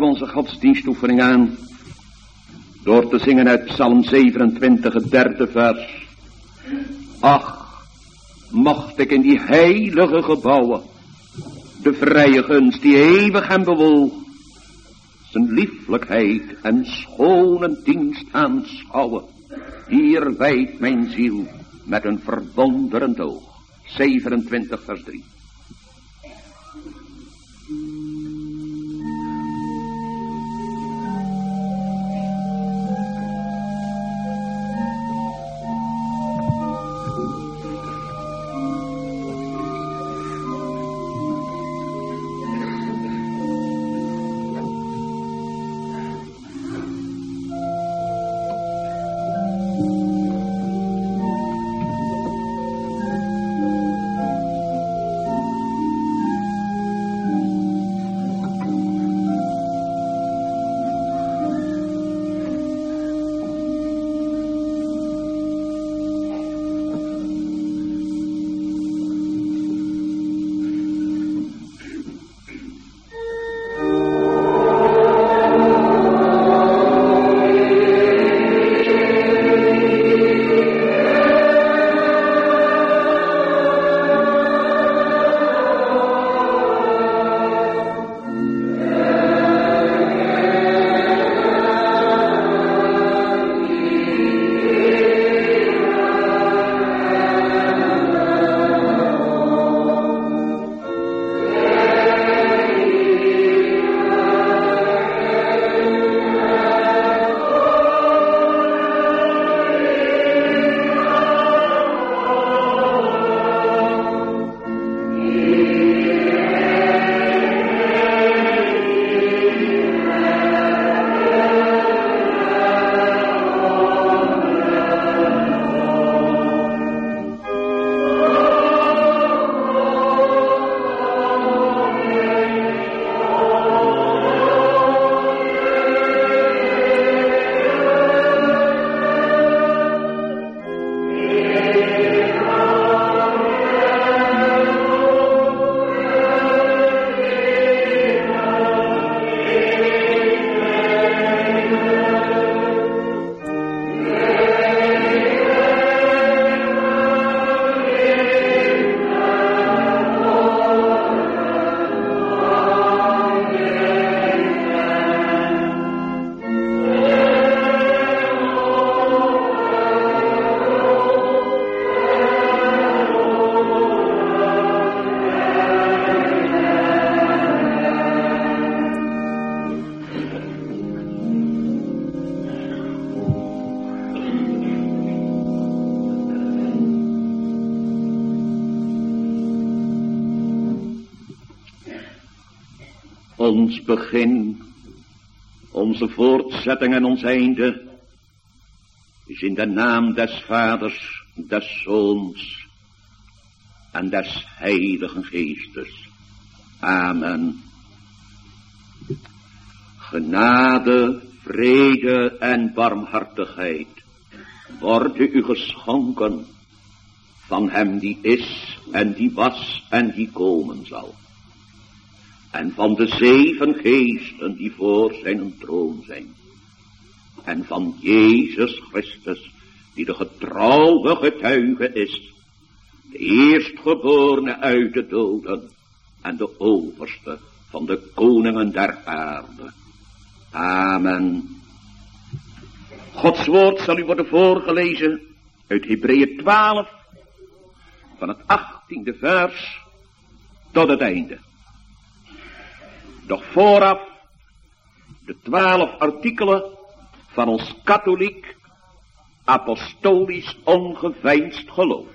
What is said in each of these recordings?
we onze godsdienstoefening aan door te zingen uit Psalm 27, het 3e vers. Ach, mocht ik in die heilige gebouwen de vrije gunst die eeuwig hem bewoog, zijn lieflijkheid en schone dienst aanschouwen. Hier wijdt mijn ziel met een verwonderend oog. 27 vers 3. Ons begin, onze voortzetting en ons einde is in de naam des Vaders, des Zoons en des Heiligen Geestes. Amen. Genade, vrede en barmhartigheid worden u geschonken van hem die is en die was en die komen zal. En van de 7 geesten die voor zijn troon zijn. En van Jezus Christus die de getrouwe getuige is. De eerstgeborene uit de doden en de overste van de koningen der aarde. Amen. Gods woord zal u worden voorgelezen uit Hebreeën 12 van het 18e vers tot het einde. Doch vooraf de 12 artikelen van ons katholiek, apostolisch ongeveinsd geloof.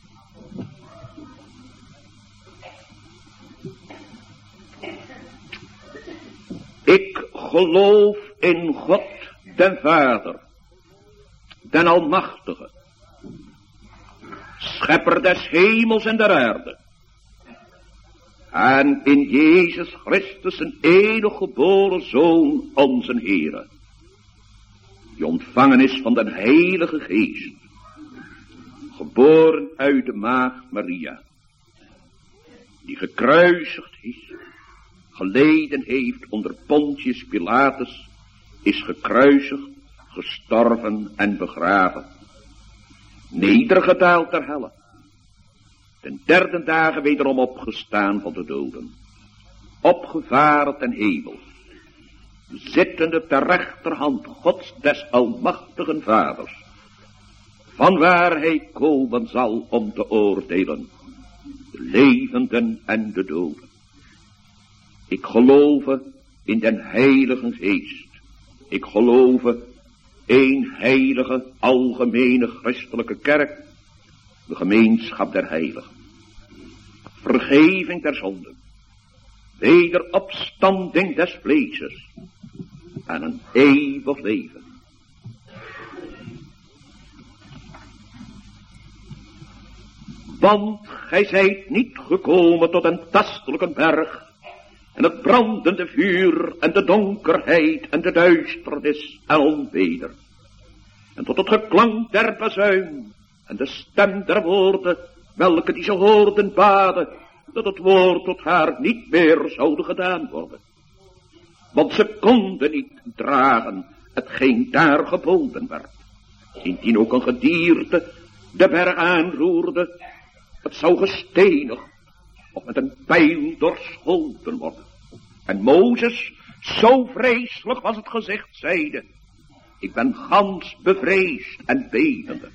Ik geloof in God den Vader, den Almachtige, schepper des hemels en der aarde. En in Jezus Christus een enig geboren Zoon, onze Heere, die ontvangen is van den Heilige Geest, geboren uit de maagd Maria, die gekruisigd is, geleden heeft onder Pontius Pilatus, is gekruisigd, gestorven en begraven. Nedergedaald ter helle. Ten derde dagen wederom opgestaan van de doden. Opgevaren ten hemel. Zittende ter rechterhand Gods des almachtigen Vaders. Vanwaar hij komen zal om te oordelen. De levenden en de doden. Ik geloof in den Heilige Geest. Ik geloof één heilige, algemene christelijke kerk, de gemeenschap der heiligen. Vergeving der zonden, wederopstanding des vleeses en een eeuwig leven. Want gij zijt niet gekomen tot een tastelijke berg, en het brandende vuur, en de donkerheid, en de duisternis, en onweder. En tot het geklank der bazuin, en de stem der woorden, welke die ze hoorden baden, dat het woord tot haar niet meer zouden gedaan worden. Want ze konden niet dragen, hetgeen daar geboden werd. Indien ook een gedierte de berg aanroerde, het zou gestenigd of met een pijl doorschoten worden. En Mozes, zo vreselijk was het gezicht, zeide: ik ben gans bevreesd en bevende.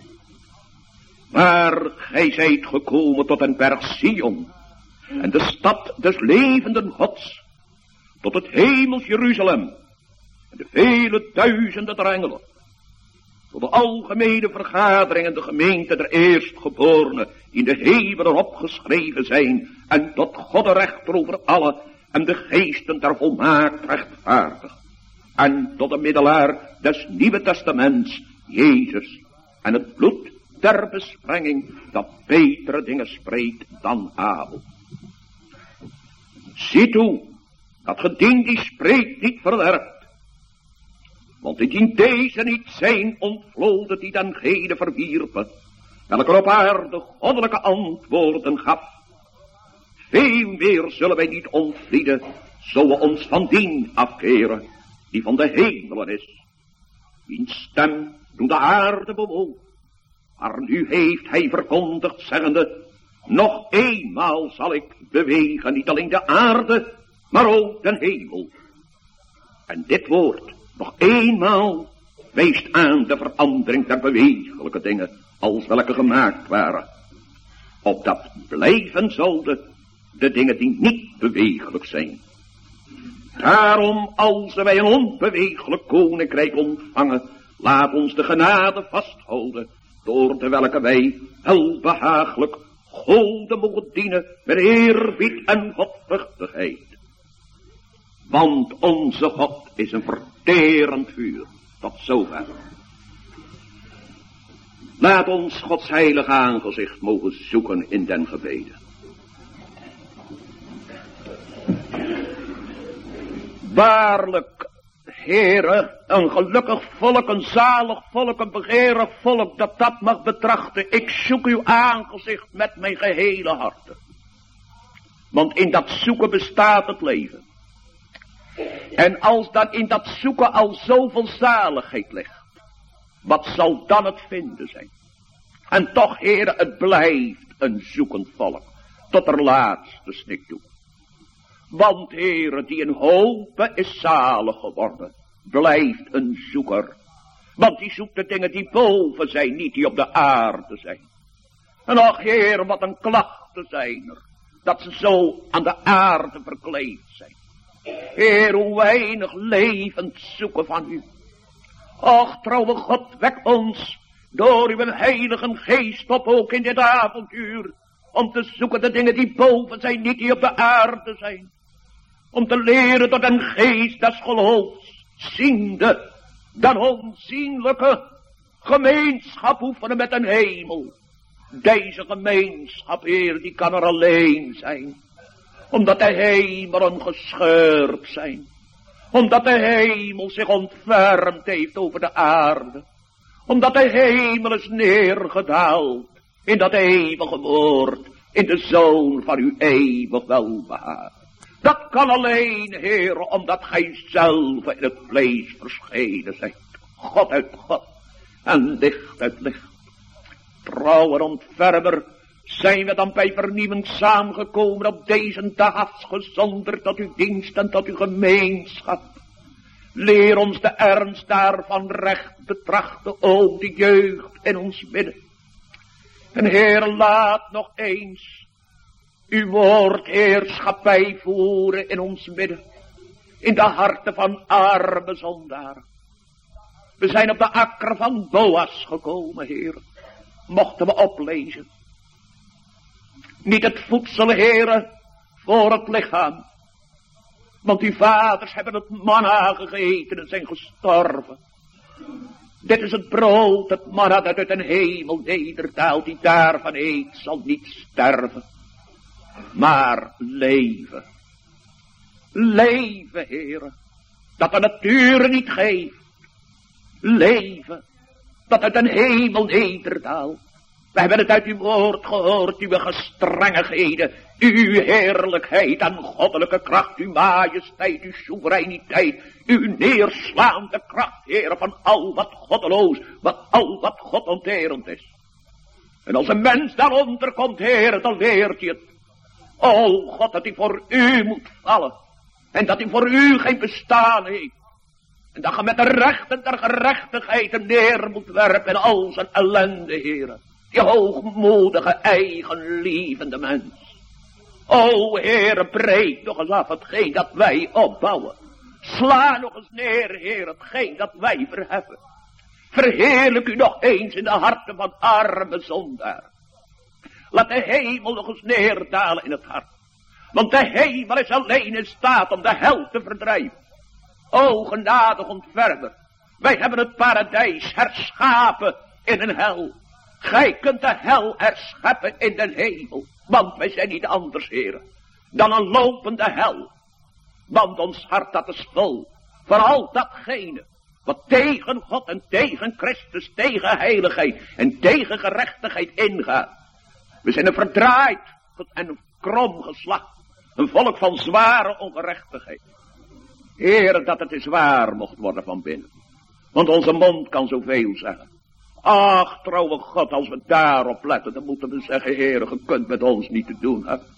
Maar gij zijt gekomen tot een berg Sion, en de stad des levenden Gods, tot het hemels Jeruzalem, en de vele duizenden der engelen, tot de algemene vergadering en de gemeente der eerstgeborenen, die in de hemelen opgeschreven zijn, en tot God de rechter over alle, en de geesten der volmaakt rechtvaardig, en tot de middelaar des Nieuwe Testaments, Jezus, en het bloed der besprenging, dat betere dingen spreekt dan Abel. Zie toe, dat geding die spreekt niet verwerpt. Want indien deze niet zijn ontvloden die dengene verwierpen, welke op aarde goddelijke antwoorden gaf, veel meer zullen wij niet ontvlieden, zo we ons van dien afkeren, die van de hemelen is, wiens stem toen de aarde bewoog. Maar nu heeft hij verkondigd, zeggende: nog eenmaal zal ik bewegen, niet alleen de aarde, maar ook de hemel. En dit woord, nog eenmaal, wijst aan de verandering der bewegelijke dingen, als welke gemaakt waren. Opdat blijven zouden de dingen die niet bewegelijk zijn. Daarom, als wij een onbewegelijk koninkrijk ontvangen, laat ons de genade vasthouden, door de welke wij welbehaaglijk Gode mogen dienen met eerbied en godvruchtigheid. Want onze God is een verterend vuur. Tot zover. Laat ons Gods heilige aangezicht mogen zoeken in den gebeden. Waarlijk, Heere, een gelukkig volk, een zalig volk, een begeerig volk, dat mag betrachten. Ik zoek uw aangezicht met mijn gehele harte. Want in dat zoeken bestaat het leven. En als dan in dat zoeken al zoveel zaligheid ligt, wat zal dan het vinden zijn? En toch, Heere, het blijft een zoekend volk, tot er laatste snik toe. Want, Heere, die in hope is zalig geworden, blijft een zoeker. Want die zoekt de dingen die boven zijn, niet die op de aarde zijn. En ach, Heere, wat een klachten zijn er, dat ze zo aan de aarde verkleed zijn. Heer, hoe weinig levend zoeken van u. Och, trouwe God, wek ons door uw heilige geest op ook in dit avontuur, om te zoeken de dingen die boven zijn, niet die op de aarde zijn. Om te leren tot een geest des geloofs, ziende, dan onzienlijke gemeenschap oefenen met een hemel. Deze gemeenschap, Heer, die kan er alleen zijn, omdat de hemelen gescheurd zijn. Omdat de hemel zich ontfermd heeft over de aarde. Omdat de hemel is neergedaald in dat eeuwige woord, in de Zoon van uw eeuwig welbehagen. Dat kan alleen, Heer, omdat gij zelf in het vlees verschenen zijt. God uit God en licht uit licht. Trouwe ontfermer, zijn we dan bij vernieuwing samengekomen op deze dag afgezonderd tot uw dienst en tot uw gemeenschap. Leer ons de ernst daarvan recht betrachten, ook de jeugd in ons midden. En Heer, laat nog eens uw woord heerschappij voeren in ons midden, in de harten van arme zondaren. We zijn op de akker van Boas gekomen, Heer. Mochten we oplezen. Niet het voedsel, Heere, voor het lichaam. Want uw vaders hebben het manna gegeten en zijn gestorven. Dit is het brood, het manna dat uit een hemel nederdaalt. Die daarvan eet, zal niet sterven, maar leven. Leven, Heere, dat de natuur niet geeft. Leven, dat uit een hemel nederdaalt. We hebben het uit uw woord gehoord, uw gestrengigheden, uw heerlijkheid en goddelijke kracht, uw majesteit, uw soevereiniteit, uw neerslaande kracht, Heer, van al wat goddeloos, al wat godonterend is. En als een mens daaronder komt, Heer, dan leert hij het. O God, dat hij voor u moet vallen. En dat hij voor u geen bestaan heeft. En dat je met de rechten der gerechtigheid hem neer moet werpen in al zijn ellende, Heer. Die hoogmoedige, eigenlievende mens. O Heer, breek nog eens af hetgeen dat wij opbouwen. Sla nog eens neer, Heer, hetgeen dat wij verheffen. Verheerlijk u nog eens in de harten van arme zondaar. Laat de hemel nog eens neerdalen in het hart. Want de hemel is alleen in staat om de hel te verdrijven. O genadig ontfermer, wij hebben het paradijs herschapen in een hel. Gij kunt de hel herscheppen in de hemel, want wij zijn niet anders, Heer, dan een lopende hel. Want ons hart dat is vol van al datgene wat tegen God en tegen Christus, tegen heiligheid en tegen gerechtigheid ingaat. We zijn een verdraaid en een krom geslacht, een volk van zware ongerechtigheid. Heer, dat het is waar mocht worden van binnen, want onze mond kan zoveel zeggen. Ach, trouwe God, als we daarop letten, dan moeten we zeggen, Heer, je kunt met ons niet te doen hebben.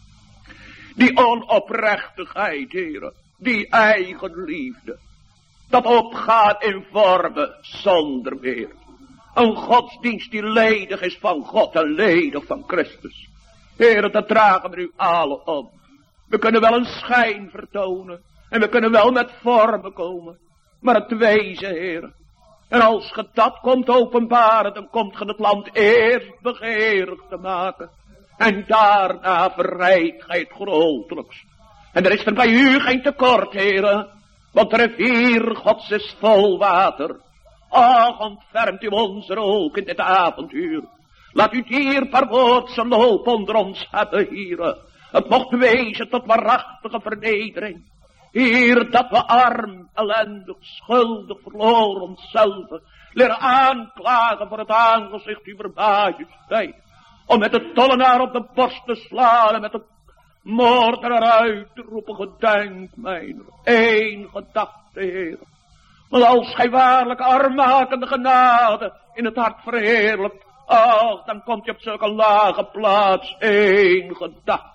Die onoprechtigheid, Heer, die eigenliefde, dat opgaat in vormen zonder meer. Een godsdienst die ledig is van God en ledig van Christus. Heer, dat dragen we u allen om. We kunnen wel een schijn vertonen en we kunnen wel met vormen komen, maar het wezen, Heer. En als ge dat komt openbaren, dan komt ge het land eerst begeerig te maken. En daarna verrijdt gij het grotelijkst. En er is er bij u geen tekort, Heere, want de rivier Gods is vol water. Ach, ontfermt u ons er ook in dit avontuur. Laat uw dierbaar woord zijn loop onder ons hebben, Heere. Het mocht wezen tot waarachtige vernedering. Heer, dat we arm, ellendig, schuldig, verloren onszelf leren aanklagen voor het aangezicht uw majesteit. Om met de tollenaar op de borst te slaan en met de moordenaar uit te roepen, gedenk mij één gedachte, Heer. Want als gij waarlijk armmakende genade in het hart verheerlijkt, ach, dan komt je op zulke lage plaats één gedachte.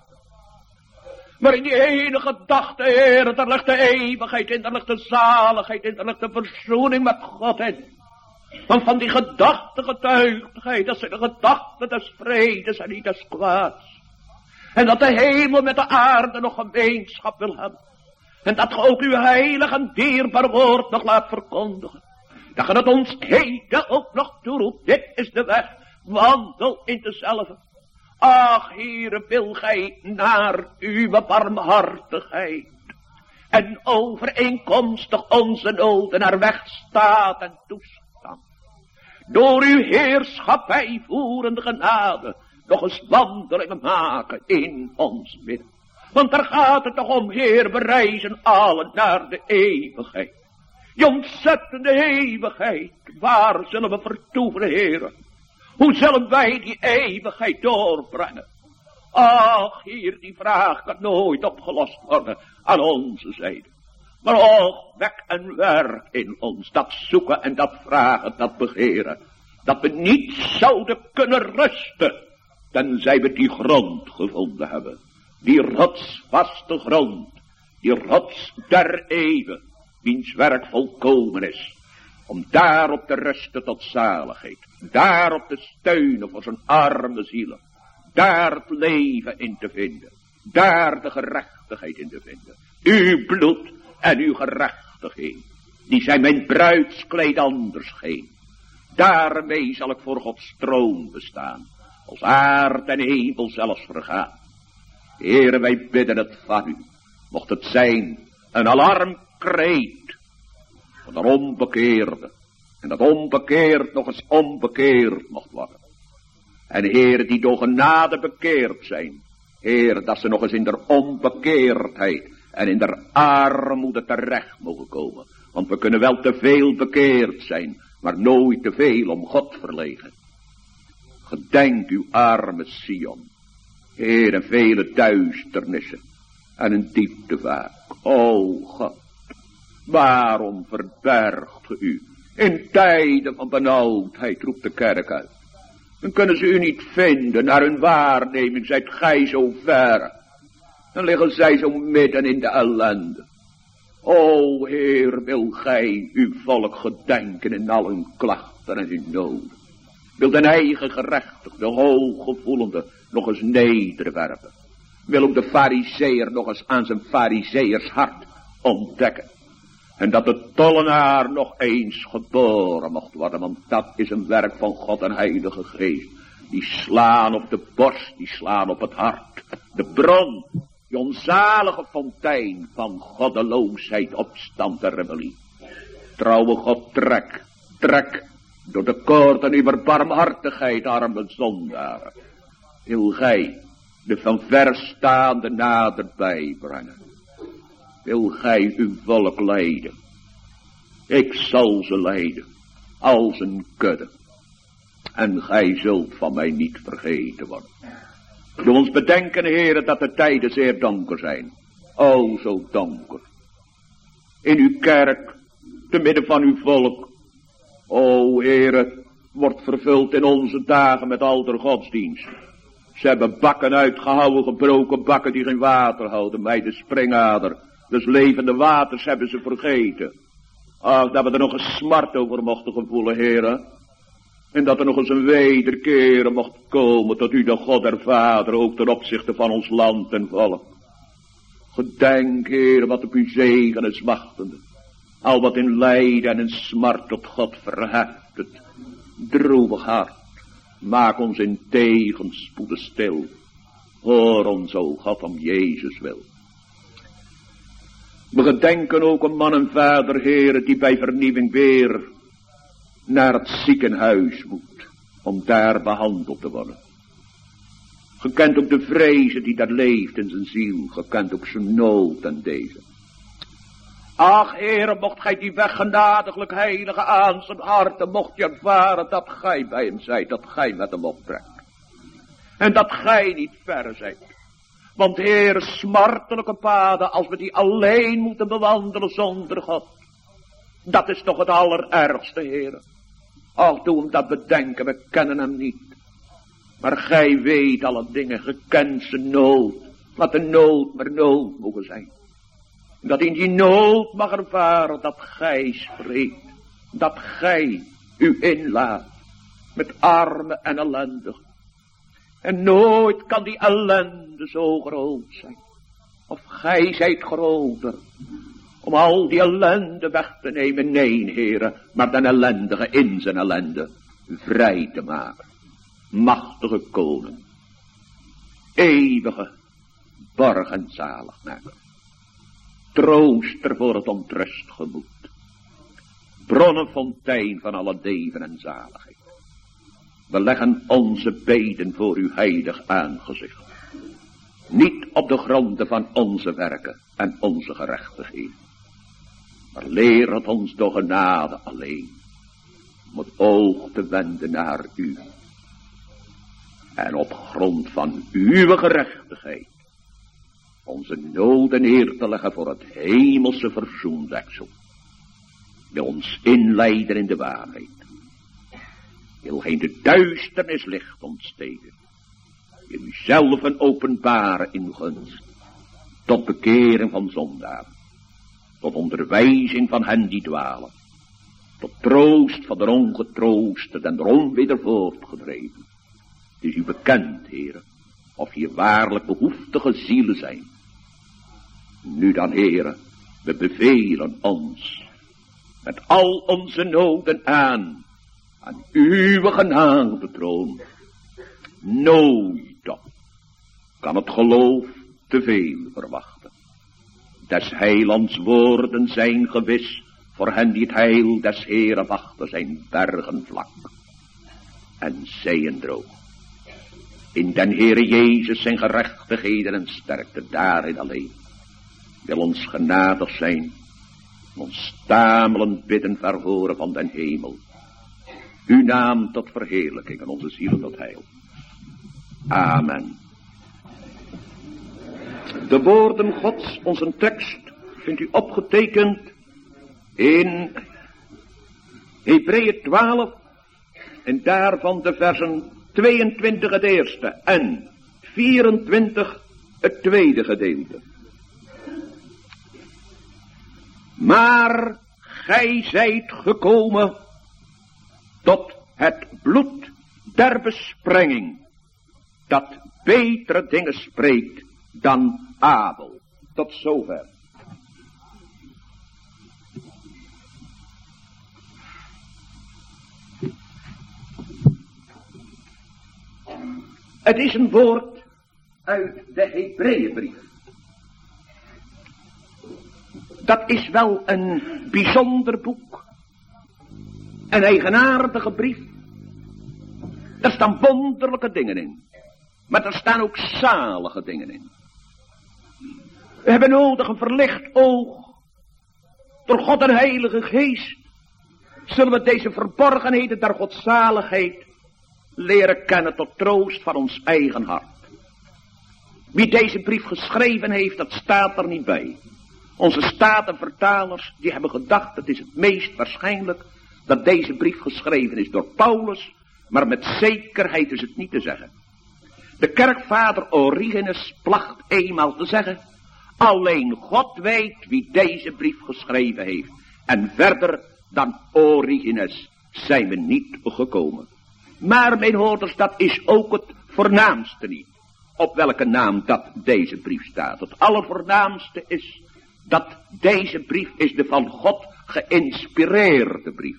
Maar in die ene gedachte, Heer, daar ligt de eeuwigheid in, daar ligt de zaligheid in, daar ligt de verzoening met God in. Want van die gedachte getuigt gij, dat zijn de gedachten des vredes en niet des kwaads. En dat de hemel met de aarde nog gemeenschap wil hebben. En dat ge ook uw heilig en dierbaar woord nog laat verkondigen. Dat ge het ons heden ook nog toeroept, dit is de weg, wandel in dezelfde. Ach, Heere, wil gij naar uw barmhartigheid en overeenkomstig onze noden naar weg staat en toestand. Door uw heerschappij voerende genade nog eens wandelingen maken in ons midden. Want daar gaat het toch om, Heer, we reizen allen naar de eeuwigheid. Die ontzettende eeuwigheid, waar zullen we vertoeven, Heer? Hoe zullen wij die eeuwigheid doorbrengen? Ach, Heer, die vraag kan nooit opgelost worden aan onze zijde. Maar och, wek en werk in ons, dat zoeken en dat vragen, dat begeren. Dat we niet zouden kunnen rusten, tenzij we die grond gevonden hebben. Die rotsvaste grond, die rots der eeuwen, wiens werk volkomen is. Om daarop te rusten tot zaligheid. Daarop te steunen voor zijn arme zielen. Daar het leven in te vinden. Daar de gerechtigheid in te vinden. Uw bloed en uw gerechtigheid. Die zijn mijn bruidskleed anders geen. Daarmee zal ik voor Gods troon bestaan. Als aard en hemel zelfs vergaan. Heere, wij bidden het van u. Mocht het zijn een alarmkreet van de onbekeerde. En dat onbekeerd nog eens onbekeerd mocht worden. En Heer, die door genade bekeerd zijn. Heer, dat ze nog eens in der onbekeerdheid en in der armoede terecht mogen komen. Want we kunnen wel te veel bekeerd zijn, maar nooit te veel om God verlegen. Gedenk uw arme Sion. Heer, en vele duisternissen en een diepte vaak. O God, waarom verbergt ge u? In tijden van benauwdheid roept de kerk uit. Dan kunnen ze u niet vinden, naar hun waarneming zijt gij zo ver. Dan liggen zij zo midden in de ellende. O Heer, wil gij uw volk gedenken in al hun klachten en hun noden. Wil den eigen gerechtigde, hooggevoelende nog eens nederwerpen. Wil ook de fariseer nog eens aan zijn fariseers hart ontdekken. En dat de tollenaar nog eens geboren mocht worden. Want dat is een werk van God en Heilige Geest. Die slaan op de borst, die slaan op het hart. De bron, die onzalige fontein van goddeloosheid, opstand en rebellie. Trouwe God, trek door de koorden uw barmhartigheid, arme zondaren. Wil gij de van verstaande naderbij brengen. Wil gij uw volk leiden. Ik zal ze leiden, als een kudde. En gij zult van mij niet vergeten worden. Doe ons bedenken, Heere, dat de tijden zeer donker zijn. O, zo donker. In uw kerk, te midden van uw volk. O, Heere, wordt vervuld in onze dagen met al de godsdienst. Ze hebben bakken uitgehouden, gebroken bakken die geen water houden. Bij de springader, dus levende waters hebben ze vergeten. Ach, dat we er nog eens smart over mochten gevoelen, Heere. En dat er nog eens een wederkeren mocht komen tot u de God der Vader, ook ten opzichte van ons land en volk. Gedenk, Heere, wat op uw zegen is wachtende. Al wat in lijden en in smart tot God verheft het. Droevig hart, maak ons in tegenspoeden stil. Hoor ons, o God, om Jezus wil. We gedenken ook een man en vader, Heere, die bij vernieuwing weer naar het ziekenhuis moet, om daar behandeld te worden. Gekend ook de vrezen die daar leeft in zijn ziel, gekend ook zijn nood en deze. Ach, Heere, mocht gij die weg genadiglijk heilige aan zijn hart, en mocht je ervaren dat gij bij hem zijt, dat gij met hem optrekt. En dat gij niet ver zijt. Want Heere, smartelijke paden, als we die alleen moeten bewandelen zonder God. Dat is toch het allerergste, Heere. Ach, doe hem dat bedenken, we kennen hem niet. Maar gij weet alle dingen, gekend zijn nood. Laat de nood maar nood mogen zijn. Dat in die nood mag ervaren dat gij spreekt. Dat gij u inlaat met armen en ellendigen. En nooit kan die ellende zo groot zijn. Of gij zijt groter. Om al die ellende weg te nemen. Nee, Heere, maar den ellendige in zijn ellende vrij te maken. Machtige koning. Eeuwige borg en zaligmaker. Trooster voor het ontrust gemoed. Bronnenfontein van alle leven en zaligheid. We leggen onze beden voor uw heilig aangezicht. Niet op de gronden van onze werken en onze gerechtigheid. Maar leer het ons door genade alleen. Om het oog te wenden naar u. En op grond van uw gerechtigheid onze noden neer te leggen voor het hemelse verzoendeksel. Wil ons inleiden in de waarheid. Wil geen de duisternis licht ontsteken. Wil u zelf openbaren in gunst. Tot bekering van zondaren. Tot onderwijzing van hen die dwalen. Tot troost van de ongetroosten en de onwedervoort gedreven. Het is u bekend, heren, of hier waarlijk behoeftige zielen zijn. Nu dan, heren, we bevelen ons met al onze noden aan uw genadetroon. Nooit toch kan het geloof te veel verwachten. Des heilands woorden zijn gewis, voor hen die het heil des Heren wachten, zijn bergen vlak en zeeën droog. In den Heere Jezus zijn gerechtigheden en sterkte, daarin alleen. Wil ons genadig zijn, ons stamelend bidden verhoren van den hemel. Uw naam tot verheerlijking en onze zielen tot heil. Amen. De woorden Gods, onze tekst, vindt u opgetekend in Hebreeën 12 en daarvan de versen 22 het eerste en 24 het tweede gedeelte. Maar gij zijt gekomen tot het bloed der besprenging, dat betere dingen spreekt dan Abel. Tot zover. Het is een woord uit de Hebreeënbrief. Dat is wel een bijzonder boek. Een eigenaardige brief. Er staan wonderlijke dingen in. Maar er staan ook zalige dingen in. We hebben nodig een verlicht oog. Door God en Heilige Geest zullen we deze verborgenheden der godzaligheid leren kennen tot troost van ons eigen hart. Wie deze brief geschreven heeft, dat staat er niet bij. Onze statenvertalers, die hebben gedacht, het is het meest waarschijnlijk dat deze brief geschreven is door Paulus, maar met zekerheid is het niet te zeggen. De kerkvader Origenes placht eenmaal te zeggen, alleen God weet wie deze brief geschreven heeft. En verder dan Origenes zijn we niet gekomen. Maar mijn hoorders, dat is ook het voornaamste niet. Op welke naam dat deze brief staat. Het allervoornaamste is dat deze brief is de van God geïnspireerde brief.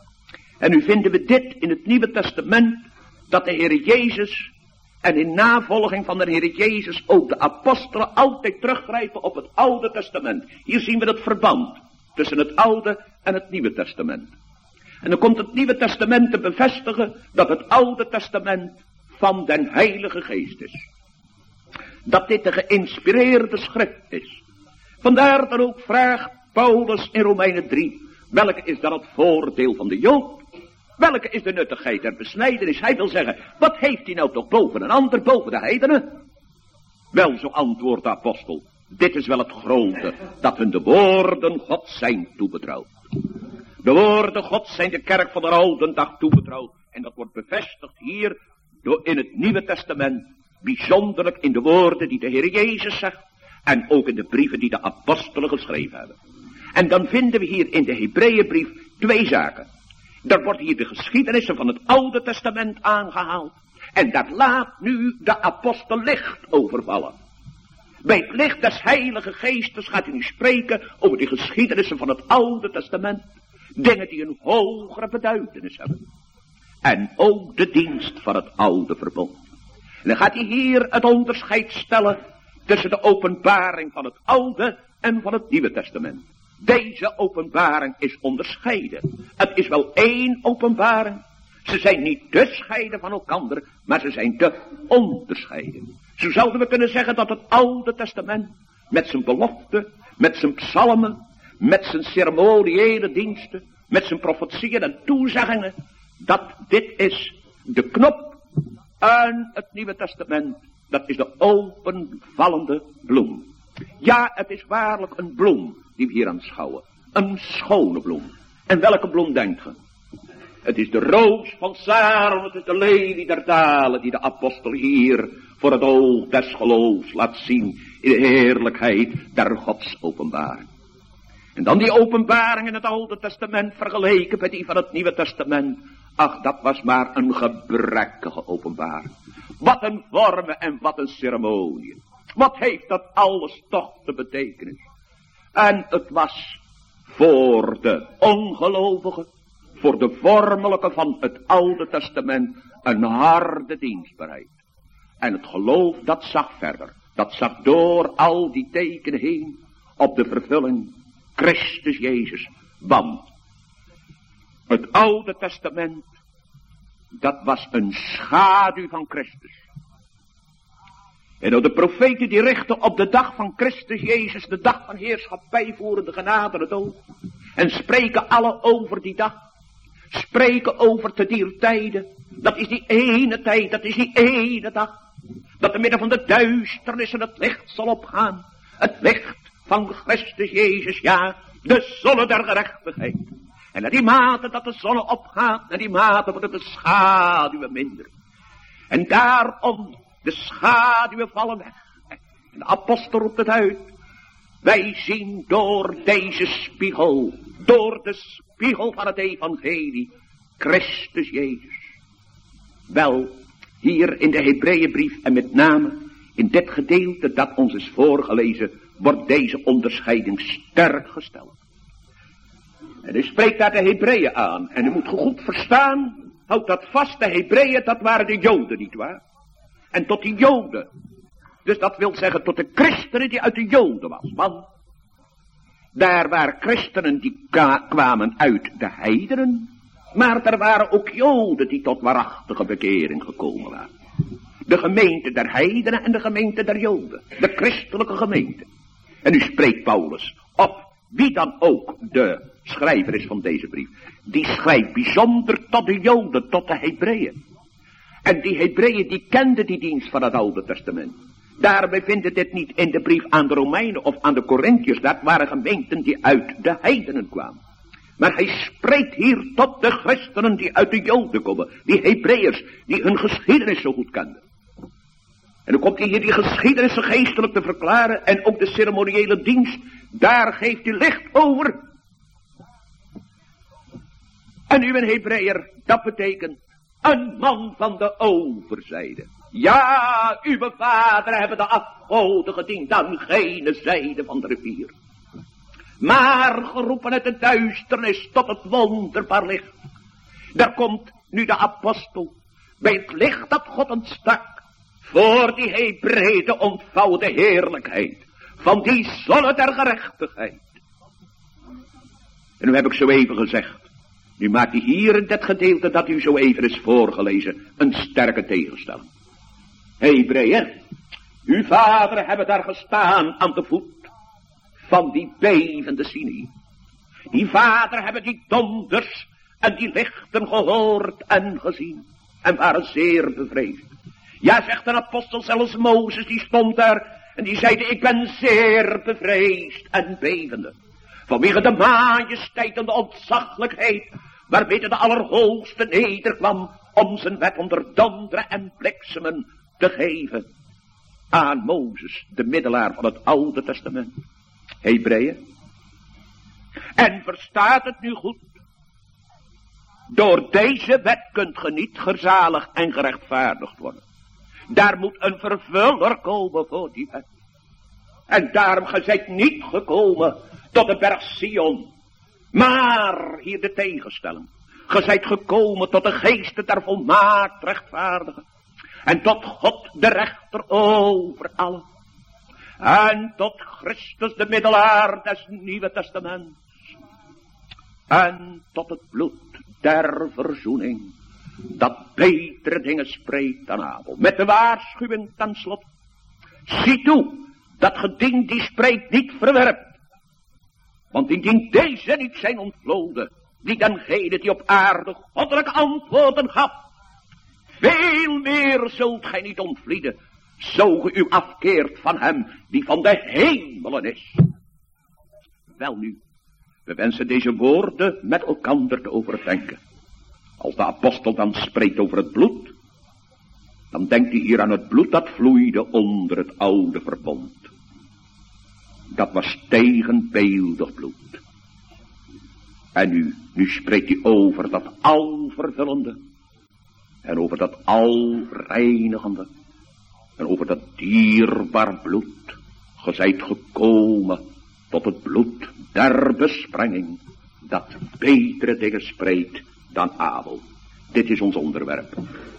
En nu vinden we dit in het Nieuwe Testament, dat de Heer Jezus en in navolging van de Heer Jezus ook de apostelen altijd teruggrijpen op het Oude Testament. Hier zien we het verband tussen het Oude en het Nieuwe Testament. En dan komt het Nieuwe Testament te bevestigen dat het Oude Testament van den Heilige Geest is. Dat dit de geïnspireerde schrift is. Vandaar dan ook vraagt Paulus in Romeinen 3, welke is dan het voordeel van de Jood? Welke is de nuttigheid der besnijdenis? Hij wil zeggen, wat heeft hij nou toch boven een ander, boven de heidenen? Wel, zo antwoordt de apostel, dit is wel het grote, dat hun de woorden God zijn toebetrouwd. De woorden God zijn de kerk van de oude dag toebetrouwd. En dat wordt bevestigd hier in het Nieuwe Testament. Bijzonderlijk in de woorden die de Heer Jezus zegt. En ook in de brieven die de apostelen geschreven hebben. En dan vinden we hier in de Hebreeënbrief twee zaken. Er wordt hier de geschiedenissen van het Oude Testament aangehaald. En dat laat nu de apostel licht overvallen. Bij het licht des Heilige Geestes gaat hij nu spreken over de geschiedenissen van het Oude Testament. Dingen die een hogere beduidenis hebben. En ook de dienst van het oude verbond. En dan gaat hij hier het onderscheid stellen tussen de openbaring van het Oude en van het Nieuwe Testament. Deze openbaring is onderscheiden. Het is wel één openbaring. Ze zijn niet te scheiden van elkaar, maar ze zijn te onderscheiden. Zo zouden we kunnen zeggen dat het Oude Testament met zijn beloften, met zijn psalmen, met zijn ceremoniële diensten, met zijn profetieën en toezeggingen, dat dit is de knop En het Nieuwe Testament, dat is de openvallende bloem. Ja, het is waarlijk een bloem die we hier aanschouwen. Een schone bloem. En welke bloem denkt ge? Het is de roos van Saron, het is de lelie der dalen die de apostel hier voor het oog des geloofs laat zien in de heerlijkheid der Gods openbaring. En dan die openbaring in het Oude Testament vergeleken met die van het Nieuwe Testament. Ach, dat was maar een gebrekkige openbaring. Wat een vormen en wat een ceremonie. Wat heeft dat alles toch te betekenen? En het was voor de ongelovigen, voor de vormelijke van het Oude Testament, een harde dienstbaarheid. En het geloof dat zag verder. Dat zag door al die tekenen heen op de vervulling Christus Jezus. Want het Oude Testament, dat was een schaduw van Christus. En de profeten die richten op de dag van Christus Jezus, de dag van heerschappij voerende genade het oog. En spreken alle over die dag. Spreken over te dier tijden. Dat is die ene tijd, dat is die ene dag. Dat te midden van de duisternissen het licht zal opgaan. Het licht van Christus Jezus, ja, de zonne der gerechtigheid. En naar die mate dat de zonne opgaat, naar die mate worden de schaduwen minder. En daarom, de schaduwen vallen weg. En de apostel roept het uit. Wij zien door deze spiegel, door de spiegel van het evangelie, Christus Jezus. Wel, hier in de Hebreeënbrief en met name in dit gedeelte dat ons is voorgelezen, wordt deze onderscheiding sterk gesteld. En u spreekt daar de Hebreeën aan. En u moet goed verstaan, houd dat vast, de Hebreeën, dat waren de Joden, nietwaar? En tot die Joden. Dus dat wil zeggen tot de christenen die uit de Joden was. Want daar waren christenen die kwamen uit de heidenen. Maar er waren ook Joden die tot waarachtige bekering gekomen waren. De gemeente der heidenen en de gemeente der Joden. De christelijke gemeente. En nu spreekt Paulus op wie dan ook de schrijver is van deze brief. Die schrijft bijzonder tot de Joden, tot de Hebreeën. En die Hebreeën die kenden die dienst van het Oude Testament. Daarbij vinden dit niet in de brief aan de Romeinen of aan de Corinthiërs. Dat waren gemeenten die uit de heidenen kwamen. Maar hij spreekt hier tot de christenen die uit de Joden komen. Die Hebreeërs die hun geschiedenis zo goed kenden. En dan komt hij hier die geschiedenis geestelijk te verklaren. En ook de ceremoniële dienst. Daar geeft hij licht over. En nu een Hebreeër, dat betekent een man van de overzijde. Ja, uw vader hebben de afgoden gediend aan gene zijde van de rivier. Maar geroepen uit de duisternis tot het wonderbaar licht. Daar komt nu de apostel bij het licht dat God ontstak. Voor die Hebreeën te ontvouwde heerlijkheid van die zonne der gerechtigheid. En nu heb ik zo even gezegd. Nu maakt hij hier in dit gedeelte dat u zo even is voorgelezen een sterke tegenstelling. Hebreeën, uw vader hebben daar gestaan aan de voet van die bevende Sinai. Die vader hebben die donders en die lichten gehoord en gezien. En waren zeer bevreesd. Ja, zegt een apostel, zelfs Mozes, die stond daar en die zeide, ik ben zeer bevreesd en bevende. Vanwege de majesteit en de ontzaglijkheid waarmee de Allerhoogste nederkwam om zijn wet onder donderen en bliksemen te geven aan Mozes, de middelaar van het Oude Testament. Hebreeën. En verstaat het nu goed. Door deze wet kunt ge niet gezaligd en gerechtvaardigd worden. Daar moet een vervuller komen voor die wet. En daarom ge zijt niet gekomen tot de berg Sion. Maar hier de tegenstelling. Ge zijt gekomen tot de geesten der volmaakt rechtvaardigen. En tot God de rechter over allen. En tot Christus de middelaar des Nieuwe Testaments. En tot het bloed der verzoening. Dat betere dingen spreekt dan Abel. Met de waarschuwing ten slot. Zie toe, dat geding die spreekt niet verwerpt. Want indien deze niet zijn ontvloden, die dengene die op aarde goddelijke antwoorden gaf, Veel meer zult gij niet ontvlieden, zo ge u afkeert van hem die van de hemelen is. Welnu, we wensen deze woorden met elkander te overdenken. Als de apostel dan spreekt over het bloed, dan denkt hij hier aan het bloed dat vloeide onder het oude verbond. Dat was tegenbeeldig bloed. En nu spreekt hij over dat alvervullende. En over dat alreinigende. En over dat dierbaar bloed. Ge zijt gekomen tot het bloed der besprenging. Dat betere dingen spreekt dan Abel. Dit is ons onderwerp.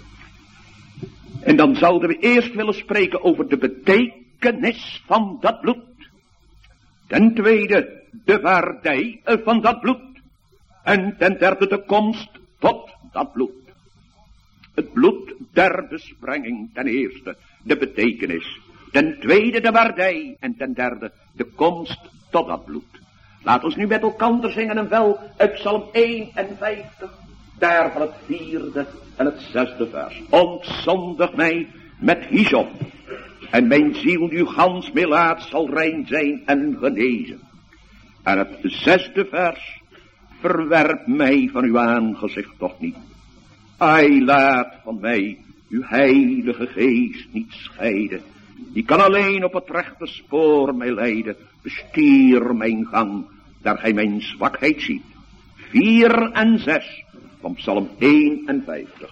En dan zouden we eerst willen spreken over de betekenis van dat bloed. Ten tweede de waardij van dat bloed. En ten derde de komst tot dat bloed. Het bloed der besprenging, ten eerste de betekenis. Ten tweede de waardij en ten derde de komst tot dat bloed. Laat ons nu met elkaar zingen en wel uit Psalm 51, daar van het 4e en het 6e vers. Ontzondig mij met hyssop, en mijn ziel nu gans melaat zal rein zijn en genezen. En het 6e vers, verwerp mij van uw aangezicht toch niet. Ai, laat van mij uw heilige geest niet scheiden. Die kan alleen op het rechte spoor mij leiden. Bestier mijn gang, daar gij mijn zwakheid ziet. 4 en 6 van Psalm 51.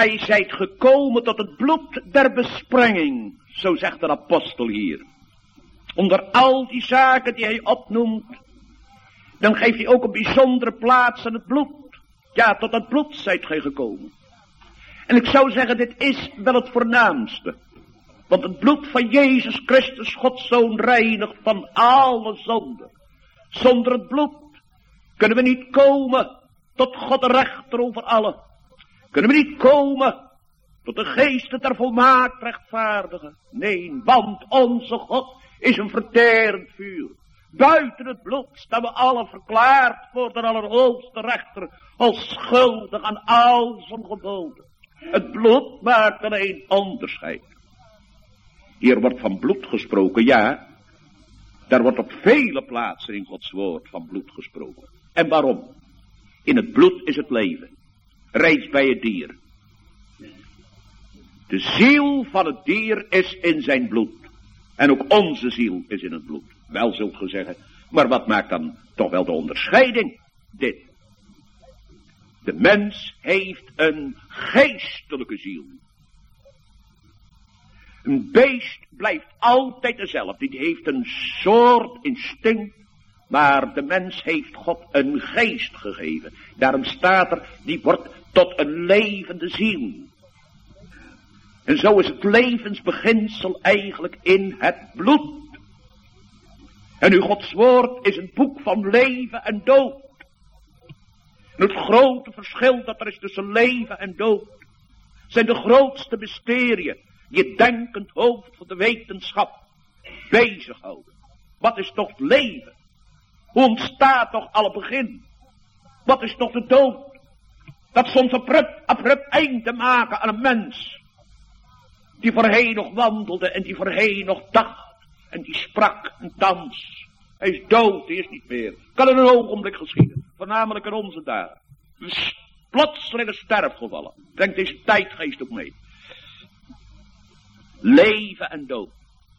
Gij zijt gekomen tot het bloed der besprenging, zo zegt de apostel hier. Onder al die zaken die hij opnoemt, dan geeft hij ook een bijzondere plaats aan het bloed. Ja, tot het bloed zijt gij gekomen. En ik zou zeggen, dit is wel het voornaamste. Want het bloed van Jezus Christus, Gods Zoon, reinigt van alle zonde. Zonder het bloed kunnen we niet komen tot God de rechter over allen. Kunnen we niet komen tot de geesten der volmaakt rechtvaardigen. Nee, want onze God is een verterend vuur. Buiten het bloed staan we allen verklaard voor de allerhoogste rechter als schuldig aan al zijn geboden. Het bloed maakt alleen onderscheid. Hier wordt van bloed gesproken, ja. Daar wordt op vele plaatsen in Gods woord van bloed gesproken. En waarom? In het bloed is het leven. Reeds bij het dier. De ziel van het dier is in zijn bloed. En ook onze ziel is in het bloed. Wel zult ge zeggen, maar wat maakt dan toch wel de onderscheiding? Dit. De mens heeft een geestelijke ziel. Een beest blijft altijd dezelfde. Die heeft een soort instinct. Maar de mens heeft God een geest gegeven. Daarom staat er, die wordt tot een levende ziel. En zo is het levensbeginsel eigenlijk in het bloed. En uw Gods woord is een boek van leven en dood. En het grote verschil dat er is tussen leven en dood zijn de grootste mysteriën die het denkend hoofd van de wetenschap bezighouden. Wat is toch het leven? Hoe ontstaat toch alle begin? Wat is toch de dood? Dat soms abrupt einde maken aan een mens die voorheen nog wandelde en die voorheen nog dacht en die sprak en thans. Hij is dood, hij is niet meer. Kan in een ogenblik geschieden, voornamelijk in onze dagen. Plotselinge sterfgevallen, brengt deze tijdgeest ook mee. Leven en dood.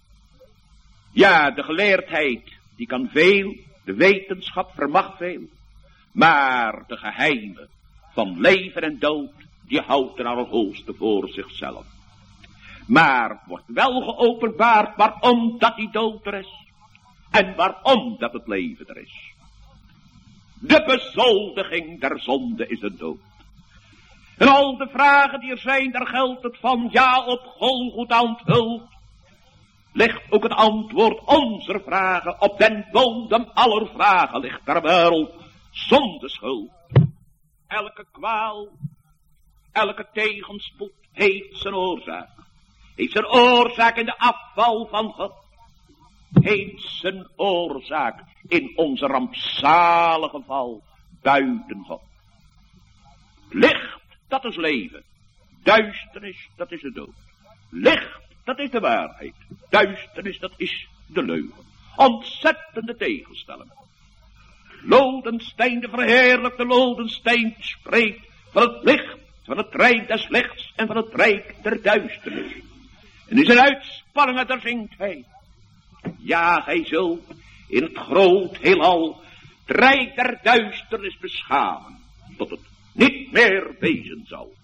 Ja, de geleerdheid, die kan veel, de wetenschap vermag veel. Maar de geheimen van leven en dood, die houdt de Allerhoogste voor zichzelf. Maar het wordt wel geopenbaard waarom dat die dood er is. En waarom dat het leven er is. De bezoldiging der zonde is de dood. En al de vragen die er zijn, daar geldt het van, ja, op Golgotha onthuld ligt ook het antwoord onze vragen. Op den bodem aller vragen ligt ter wereld zonder schuld. Elke kwaal, elke tegenspoed heeft zijn oorzaak. Heeft zijn oorzaak in de afval van God. Heeft zijn oorzaak in onze rampzalige val buiten God. Licht, dat is leven. Duisternis, dat is de dood. Licht, dat is de waarheid. Duisternis, dat is de leugen. Ontzettende tegenstellingen. Lodenstein, de verheerlijkte Lodenstein, spreekt van het licht, van het rijk des lichts en van het rijk der duisternis. En in zijn uitspanningen daar zingt hij. Ja, gij zult in het groot heelal het rijk der duisternis beschamen, tot het niet meer wezen zal.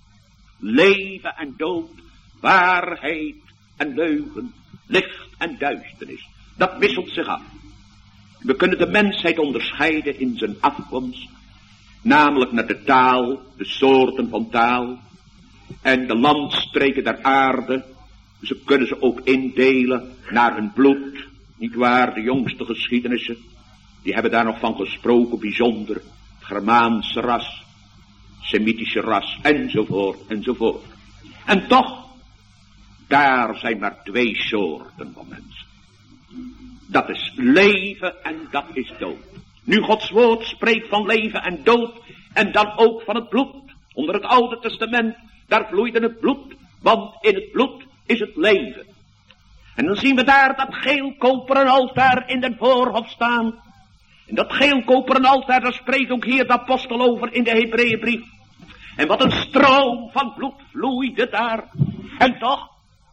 Leven en dood, waarheid en leugen, licht en duisternis, dat wisselt zich af. We kunnen de mensheid onderscheiden in zijn afkomst, namelijk naar de taal, de soorten van taal en de landstreken der aarde. Ze kunnen ze ook indelen naar hun bloed, niet waar, de jongste geschiedenissen, die hebben daar nog van gesproken, bijzonder, het Germaanse ras, Semitische ras, enzovoort, enzovoort. En toch, daar zijn maar twee soorten van mensen. Dat is leven en dat is dood. Nu Gods woord spreekt van leven en dood en dan ook van het bloed. Onder het Oude Testament, daar vloeide het bloed, want in het bloed is het leven. En dan zien we daar dat geelkoperen altaar in den voorhof staan. En dat geelkoperen altaar, daar spreekt ook hier de apostel over in de Hebreeënbrief. En wat een stroom van bloed vloeide daar. En toch,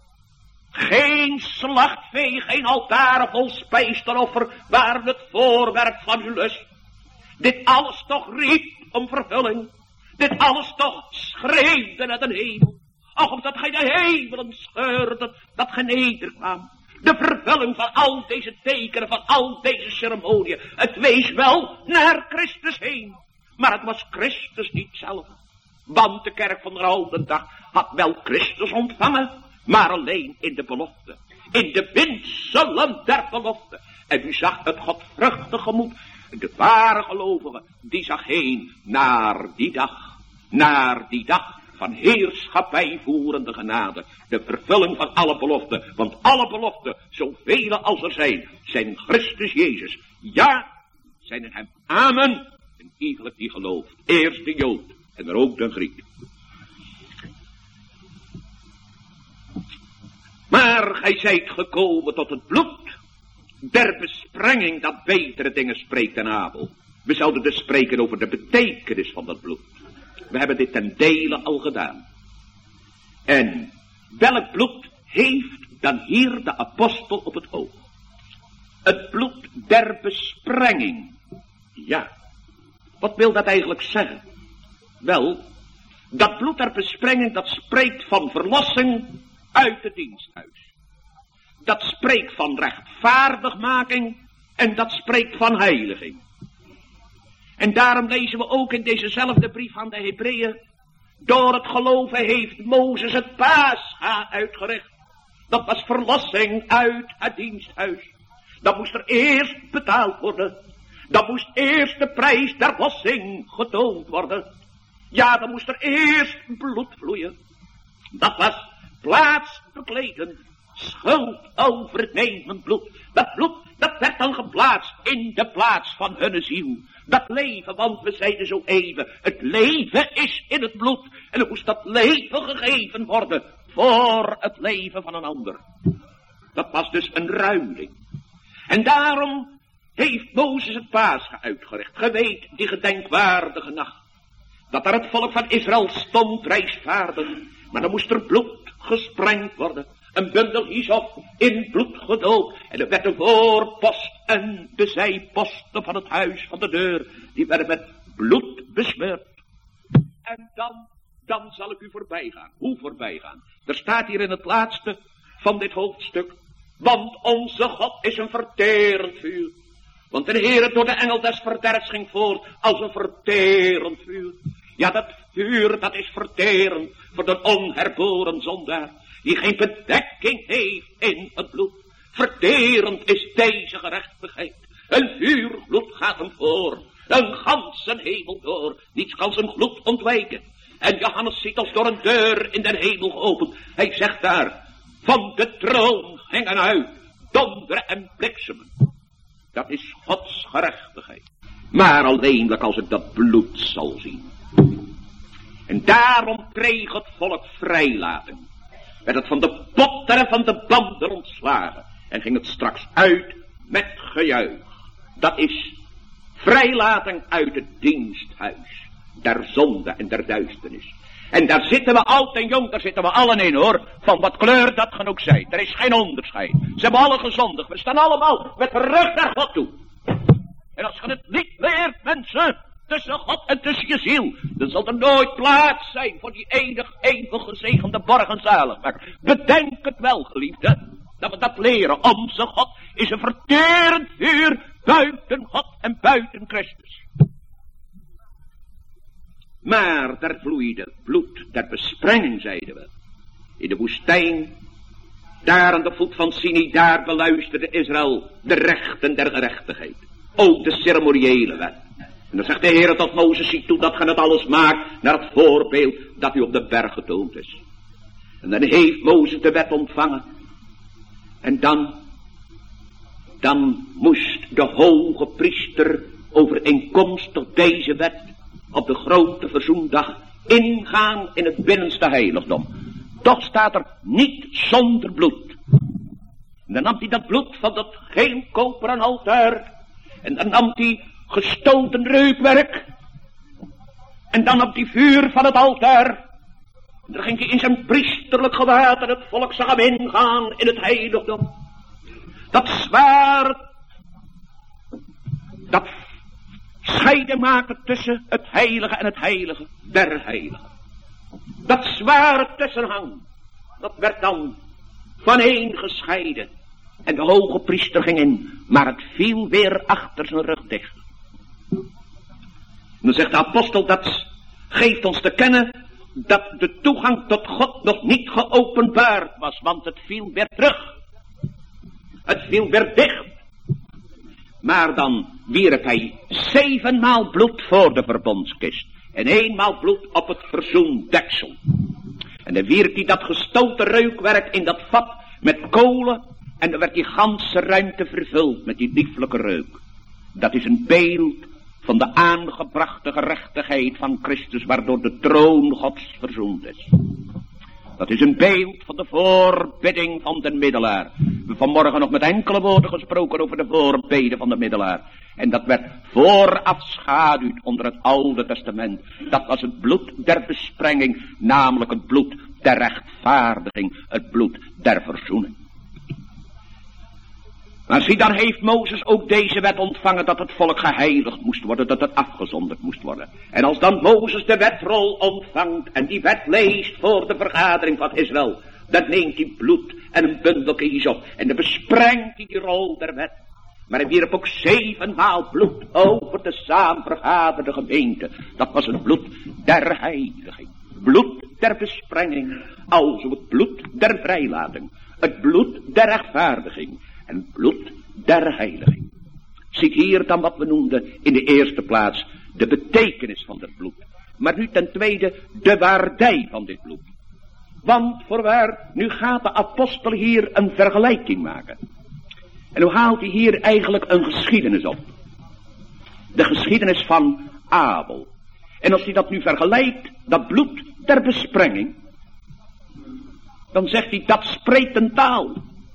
geen slachtvee, geen altaar vol spijsteroffer waren het voorwerp van uw lust. Dit alles toch riep om vervulling. Dit alles toch schreeuwde naar de hemel. Och, omdat gij de hemelen scheurde, dat ge nederkwam. De vervulling van al deze tekenen, van al deze ceremoniën. Het wees wel naar Christus heen. Maar het was Christus niet zelf. Want de kerk van de oude dag had wel Christus ontvangen, maar alleen in de belofte. In de windselen der belofte. En u zag het godvruchtige moed. De ware gelovigen, die zag heen naar die dag. Naar die dag van heerschappij voerende genade. De vervulling van alle beloften. Want alle beloften, zoveel als er zijn in Christus Jezus. Ja, zijn in hem. Amen. En iegelijk die gelooft. Eerst de Jood en dan ook de Griek. Maar gij zijt gekomen tot het bloed der besprenging dat betere dingen spreekt dan Abel. We zouden dus spreken over de betekenis van dat bloed. We hebben dit ten dele al gedaan. En welk bloed heeft dan hier de apostel op het oog? Het bloed der besprenging. Ja, wat wil dat eigenlijk zeggen? Wel, dat bloed der besprenging, dat spreekt van verlossing uit het diensthuis. Dat spreekt van rechtvaardigmaking en dat spreekt van heiliging. En daarom lezen we ook in dezezelfde brief aan de Hebreeën. Door het geloven heeft Mozes het Pascha uitgericht. Dat was verlossing uit het diensthuis. Dat moest er eerst betaald worden. Dat moest eerst de prijs der lossing getoond worden. Ja, dan moest er eerst bloed vloeien. Dat was plaatsbekledend, schuld overnemend bloed. Dat bloed, dat werd dan geplaatst in de plaats van hun ziel. Dat leven, want we zeiden zo even, het leven is in het bloed. En dan moest dat leven gegeven worden voor het leven van een ander. Dat was dus een ruiling. En daarom heeft Mozes het Pascha uitgericht. Ge weet, die gedenkwaardige nacht. Dat er het volk van Israël stond reisvaardig. Maar dan moest er bloed gesprengd worden. Een bundel hyssop in bloed gedoopt. En er werd de voorpost en de zijposten van het huis van de deur. Die werden met bloed besmeurd. En dan zal ik u voorbij gaan. Hoe voorbij gaan? Er staat hier in het laatste van dit hoofdstuk. Want onze God is een verterend vuur. Want de Heere door de engel des verderfs ging voort als een verterend vuur. Ja, dat vuur, dat is verterend voor de onherboren zondaar, die geen bedekking heeft in het bloed. Verterend is deze gerechtigheid. Een vuurgloed gaat hem voor, een ganse hemel door. Niets kan zijn gloed ontwijken. En Johannes ziet als door een deur in de hemel geopend. Hij zegt daar, van de troon gingen uit donderen en bliksemen. Dat is Gods gerechtigheid. Maar alleenlijk als ik dat bloed zal zien. En daarom kreeg het volk vrijlating. Werd het van de potten en van de banden ontslagen. En ging het straks uit met gejuich. Dat is vrijlating uit het diensthuis. Der zonde en der duisternis. En daar zitten we oud en jong, daar zitten we allen in hoor. Van wat kleur dat gaan ook zijn. Er is geen onderscheid. Ze hebben alle gezondigd. We staan allemaal met de rug naar God toe. En als je het niet leert, mensen, tussen God en tussen je ziel, dan zal er nooit plaats zijn voor die eeuwig gezegende borg en zaligmaker. Bedenk het wel, geliefde, dat we dat leren. Onze God is een verterend vuur buiten God en buiten Christus. Maar daar vloeide bloed der besprenging, zeiden we. In de woestijn, daar aan de voet van Sinai, daar beluisterde Israël de rechten der gerechtigheid. Ook de ceremoniële wet. En dan zegt de Heer tot Mozes, zie toe dat gij het alles maakt naar het voorbeeld dat u op de berg getoond is. En dan heeft Mozes de wet ontvangen. En dan moest de hoge priester overeenkomstig deze wet op de grote verzoendag ingaan in het binnenste heiligdom. Toch staat er niet zonder bloed. En dan nam hij dat bloed van dat geen koperen altaar. En dan nam hij gestoten reukwerk. En dan op die vuur van het altaar. En dan ging hij in zijn priesterlijk gewaad en het volk zag hem ingaan in het heiligdom. Dat zwaard, dat scheiding maken tussen het heilige en het heilige der heiligen. Dat zware tussenhang, dat werd dan vaneen gescheiden. En de hoge priester ging in, maar het viel weer achter zijn rug dicht. En dan zegt de apostel, dat geeft ons te kennen dat de toegang tot God nog niet geopenbaard was, want het viel weer terug. Het viel weer dicht. Maar dan wierp hij 7 maal bloed voor de verbondskist. En 1 maal bloed op het verzoendeksel. En dan wierp hij dat gestoten reukwerk in dat vat met kolen. En dan werd die ganse ruimte vervuld met die lieflijke reuk. Dat is een beeld van de aangebrachte gerechtigheid van Christus, waardoor de troon Gods verzoend is. Dat is een beeld van de voorbidding van de middelaar. We hebben vanmorgen nog met enkele woorden gesproken over de voorbeden van de middelaar. En dat werd voorafschaduwd onder het Oude Testament. Dat was het bloed der besprenging, namelijk het bloed der rechtvaardiging, het bloed der verzoening. Maar zie, dan heeft Mozes ook deze wet ontvangen, dat het volk geheiligd moest worden, dat het afgezonderd moest worden. En als dan Mozes de wetrol ontvangt en die wet leest voor de vergadering van Israël, dan neemt hij bloed en een bundeltje hyssop en dan besprengt hij die rol der wet. Maar hij wierp ook 7 maal bloed over de saamvergaderde gemeente. Dat was het bloed der heiliging, bloed der besprenging, also het bloed der vrijlating, het bloed der rechtvaardiging. En het bloed der heiliging. Ziet hier dan wat we noemden in de eerste plaats de betekenis van dit bloed. Maar nu ten tweede de waardij van dit bloed. Want voorwaar, nu gaat de apostel hier een vergelijking maken. En hoe haalt hij hier eigenlijk een geschiedenis op? De geschiedenis van Abel. En als hij dat nu vergelijkt, dat bloed der besprenging, dan zegt hij dat spreekt een taal.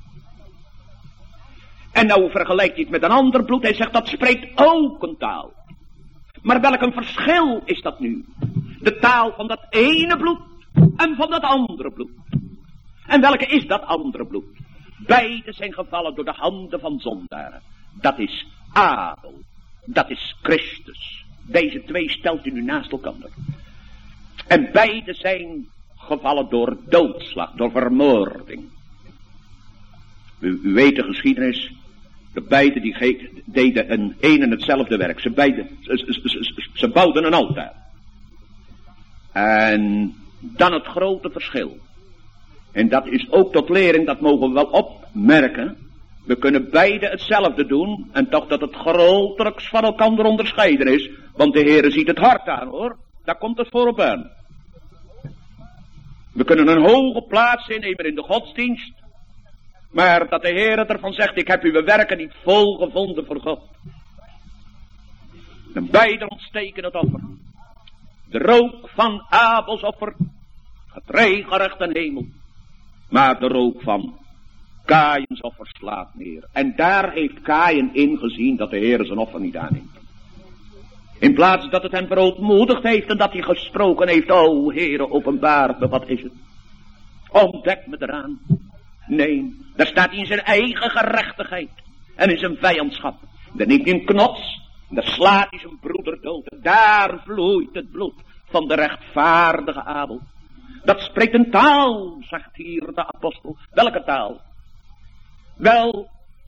En nou vergelijkt hij het met een ander bloed. Hij zegt dat spreekt ook een taal. Maar welk een verschil is dat nu? De taal van dat ene bloed en van dat andere bloed. En welke is dat andere bloed? Beide zijn gevallen door de handen van zondaren. Dat is Abel. Dat is Christus. Deze 2 stelt u nu naast elkaar. En beide zijn gevallen door doodslag, door vermoording. U weet de geschiedenis. De beiden die deden een en hetzelfde werk. Ze bouwden een altaar. En dan het grote verschil. En dat is ook tot lering, dat mogen we wel opmerken. We kunnen beide hetzelfde doen. En toch dat het grotelijks van elkaar onderscheiden is. Want de Heere ziet het hart aan, hoor. Daar komt het voor op aan. We kunnen een hoge plaats innemen in de godsdienst. Maar dat de Heer ervan zegt, ik heb uw werken niet vol gevonden voor God. En beide ontsteken het offer. De rook van Abels offer gaat regelrecht ten hemel. Maar de rook van Kaïns offer slaat neer. En daar heeft Kaïn ingezien dat de Heer zijn offer niet aanneemt. In plaats dat het hem verootmoedigd heeft en dat hij gesproken heeft, o Heere, openbaar me, wat is het? Ontdek me eraan. Nee, daar staat hij in zijn eigen gerechtigheid en in zijn vijandschap. Dan neemt hij een knots, en dan slaat hij zijn broeder dood. En daar vloeit het bloed van de rechtvaardige Abel. Dat spreekt een taal, zegt hier de apostel. Welke taal? Wel,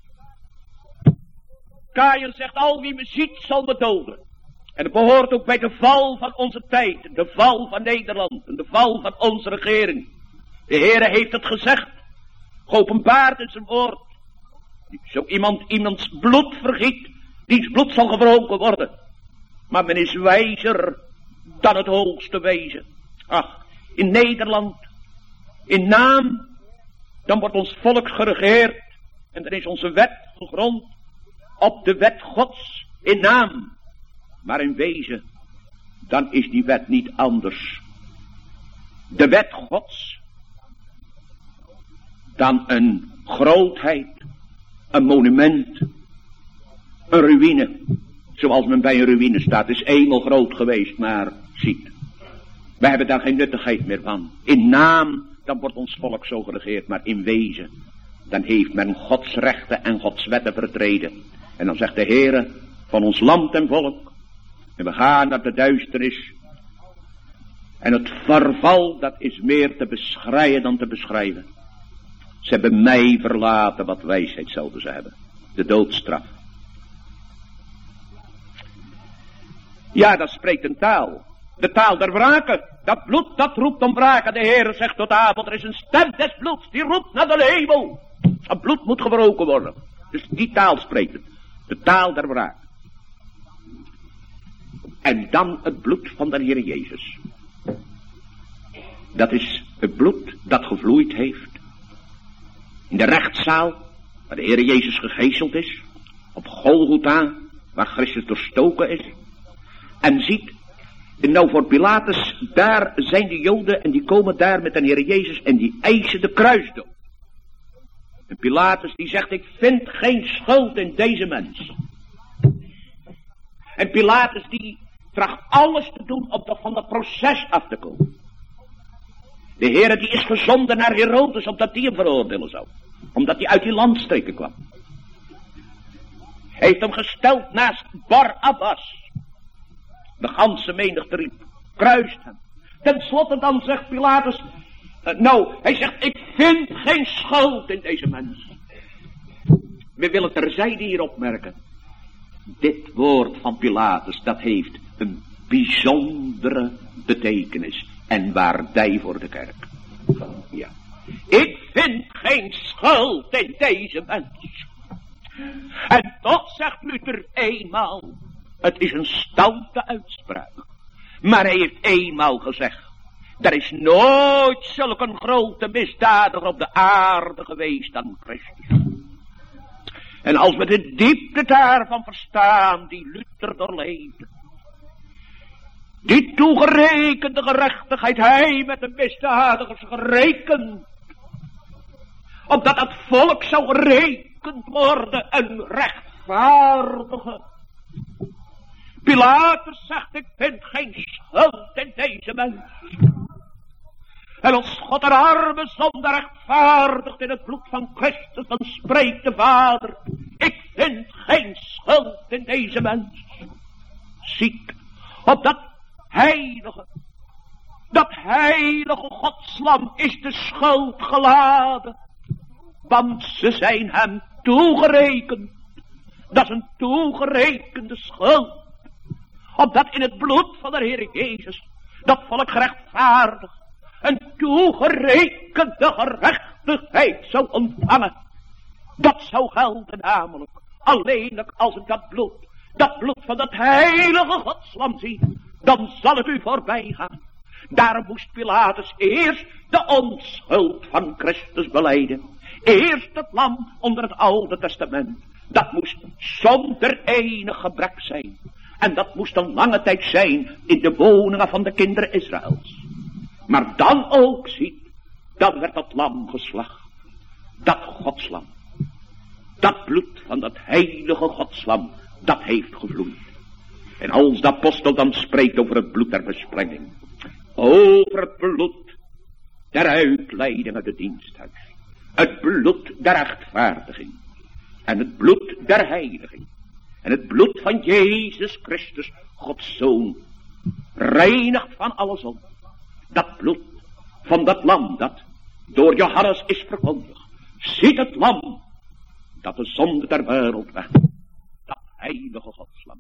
Kaïn zegt, al wie me ziet zal me doden. En het behoort ook bij de val van onze tijd, de val van Nederland en de val van onze regering. De Heere heeft het gezegd, geopenbaard in zijn woord. Zo iemands bloed vergiet, diens bloed zal gebroken worden. Maar men is wijzer dan het hoogste wezen. Ach, in Nederland, in naam, dan wordt ons volk geregeerd en dan is onze wet gegrond op de wet Gods in naam. Maar in wezen, dan is die wet niet anders. De wet Gods dan een grootheid, een monument, een ruïne. Zoals men bij een ruïne staat, is eenmaal groot geweest, maar ziet. Wij hebben daar geen nuttigheid meer van. In naam, dan wordt ons volk zo geregeerd, maar in wezen, dan heeft men Gods rechten en Gods wetten vertreden. En dan zegt de Heere van ons land en volk, En we gaan naar de duisternis. En het verval, dat is meer te beschrijven dan te beschrijven. Ze hebben mij verlaten wat wijsheid zouden ze hebben. De doodstraf. Ja, dat spreekt een taal. De taal der wraken. Dat bloed, dat roept om wraken. De Heer zegt tot Abel, er is een stem des bloeds, die roept naar de hemel. Het bloed moet gebroken worden. Dus die taal spreekt het. De taal der wraak. En dan het bloed van de Heer Jezus. Dat is het bloed dat gevloeid heeft. In de rechtszaal, waar de Heer Jezus gegezeld is. Op Golgotha, waar Christus doorstoken is. En ziet, nou voor Pilatus, daar zijn de Joden en die komen daar met de Heer Jezus en die eisen de kruisdood. En Pilatus die zegt, ik vind geen schuld in deze mens. En Pilatus die tracht alles te doen om van dat proces af te komen. De Heer die is gezonden naar Herodes, omdat die hem veroordelen zou. Omdat hij uit die landstreken kwam. Hij heeft hem gesteld naast Barabbas. De ganse menigte riep, kruist hem. Ten slotte dan zegt Pilatus, hij zegt, ik vind geen schuld in deze mens. We willen terzijde hier opmerken. Dit woord van Pilatus, dat heeft een bijzondere betekenis en waardij voor de kerk. Ja. Ik vind geen schuld in deze mens. En toch zegt Luther eenmaal, het is een stoute uitspraak. Maar hij heeft eenmaal gezegd, er is nooit zulke een grote misdadiger op de aarde geweest dan Christus. En als we de diepte daarvan verstaan, die Luther doorleefde, die toegerekende gerechtigheid, hij met de misdadigers gerekend, opdat het volk zou gerekend worden, een rechtvaardige. Pilatus zegt, ik vind geen schuld in deze mens. En als God een arme zonde rechtvaardigt in het bloed van Christus, dan spreekt de Vader, ik vind geen schuld in deze mens. Ziet, op dat heilige Godslam is de schuld geladen. Want ze zijn hem toegerekend. Dat is een toegerekende schuld. Opdat in het bloed van de Heer Jezus dat volk gerechtvaardigd een toegerekende gerechtigheid zou ontvangen. Dat zou gelden namelijk alleenlijk als ik dat bloed van dat heilige Godslam zie, dan zal het u voorbij gaan. Daarom moest Pilatus eerst de onschuld van Christus belijden. Eerst het lam onder het Oude Testament. Dat moest zonder enig gebrek zijn. En dat moest een lange tijd zijn in de woningen van de kinderen Israëls. Maar dan ook ziet, dan werd dat lam geslacht. Dat Godslam. Dat bloed van dat heilige Godslam, dat heeft gevloeid. En als de apostel dan spreekt over het bloed der besprenging. Over het bloed der uitleiding uit het diensthuis. Het bloed der rechtvaardiging. En het bloed der heiliging. En het bloed van Jezus Christus, Gods Zoon, reinigt van alle zonde. Dat bloed van dat lam dat door Johannes is verkondigd. Ziet het lam dat de zonde der wereld weg. Dat heilige Godslam.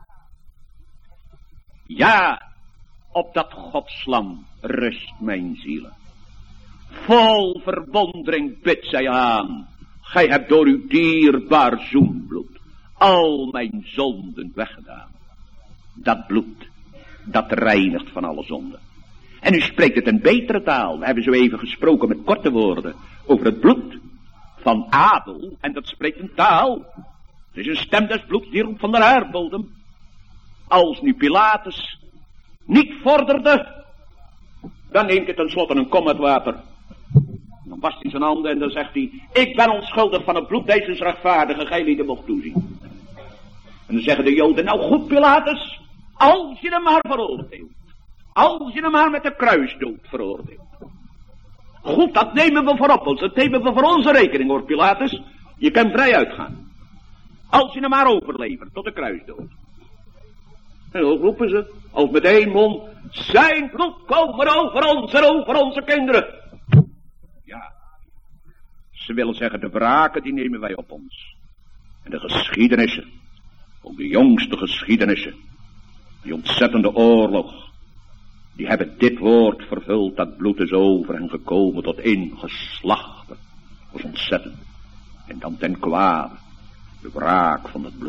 Ja, op dat Godslam rust mijn ziel. Vol verwondering bidt zij aan. Gij hebt door uw dierbaar zoenbloed al mijn zonden weggedaan. Dat bloed, dat reinigt van alle zonden. En u spreekt het in betere taal. We hebben zo even gesproken met korte woorden over het bloed van Abel. En dat spreekt een taal. Het is een stem des bloeds die roept van de aardbodem. Als nu Pilatus niet vorderde, dan neemt hij tenslotte een kom met water. Dan wast hij zijn handen en dan zegt hij, ik ben onschuldig van het bloed deze rechtvaardige, gij lieden mocht toezien. En dan zeggen de Joden, nou goed Pilatus, als je hem maar veroordeelt. Als je hem maar met de kruisdood veroordeelt. Goed, dat nemen we voor ons. Dat nemen we voor onze rekening hoor Pilatus. Je kan vrij uitgaan. Als je hem maar overlevert tot de kruisdood. En dan roepen ze, als met één mond, zijn bloed komen over ons en over onze kinderen. Ja, ze willen zeggen, de wraken die nemen wij op ons. En de geschiedenissen, ook de jongste geschiedenissen, die ontzettende oorlog, die hebben dit woord vervuld, dat bloed is over en gekomen tot ingeslachten. Dat is ontzettend. En dan ten kwade, de wraak van het bloed.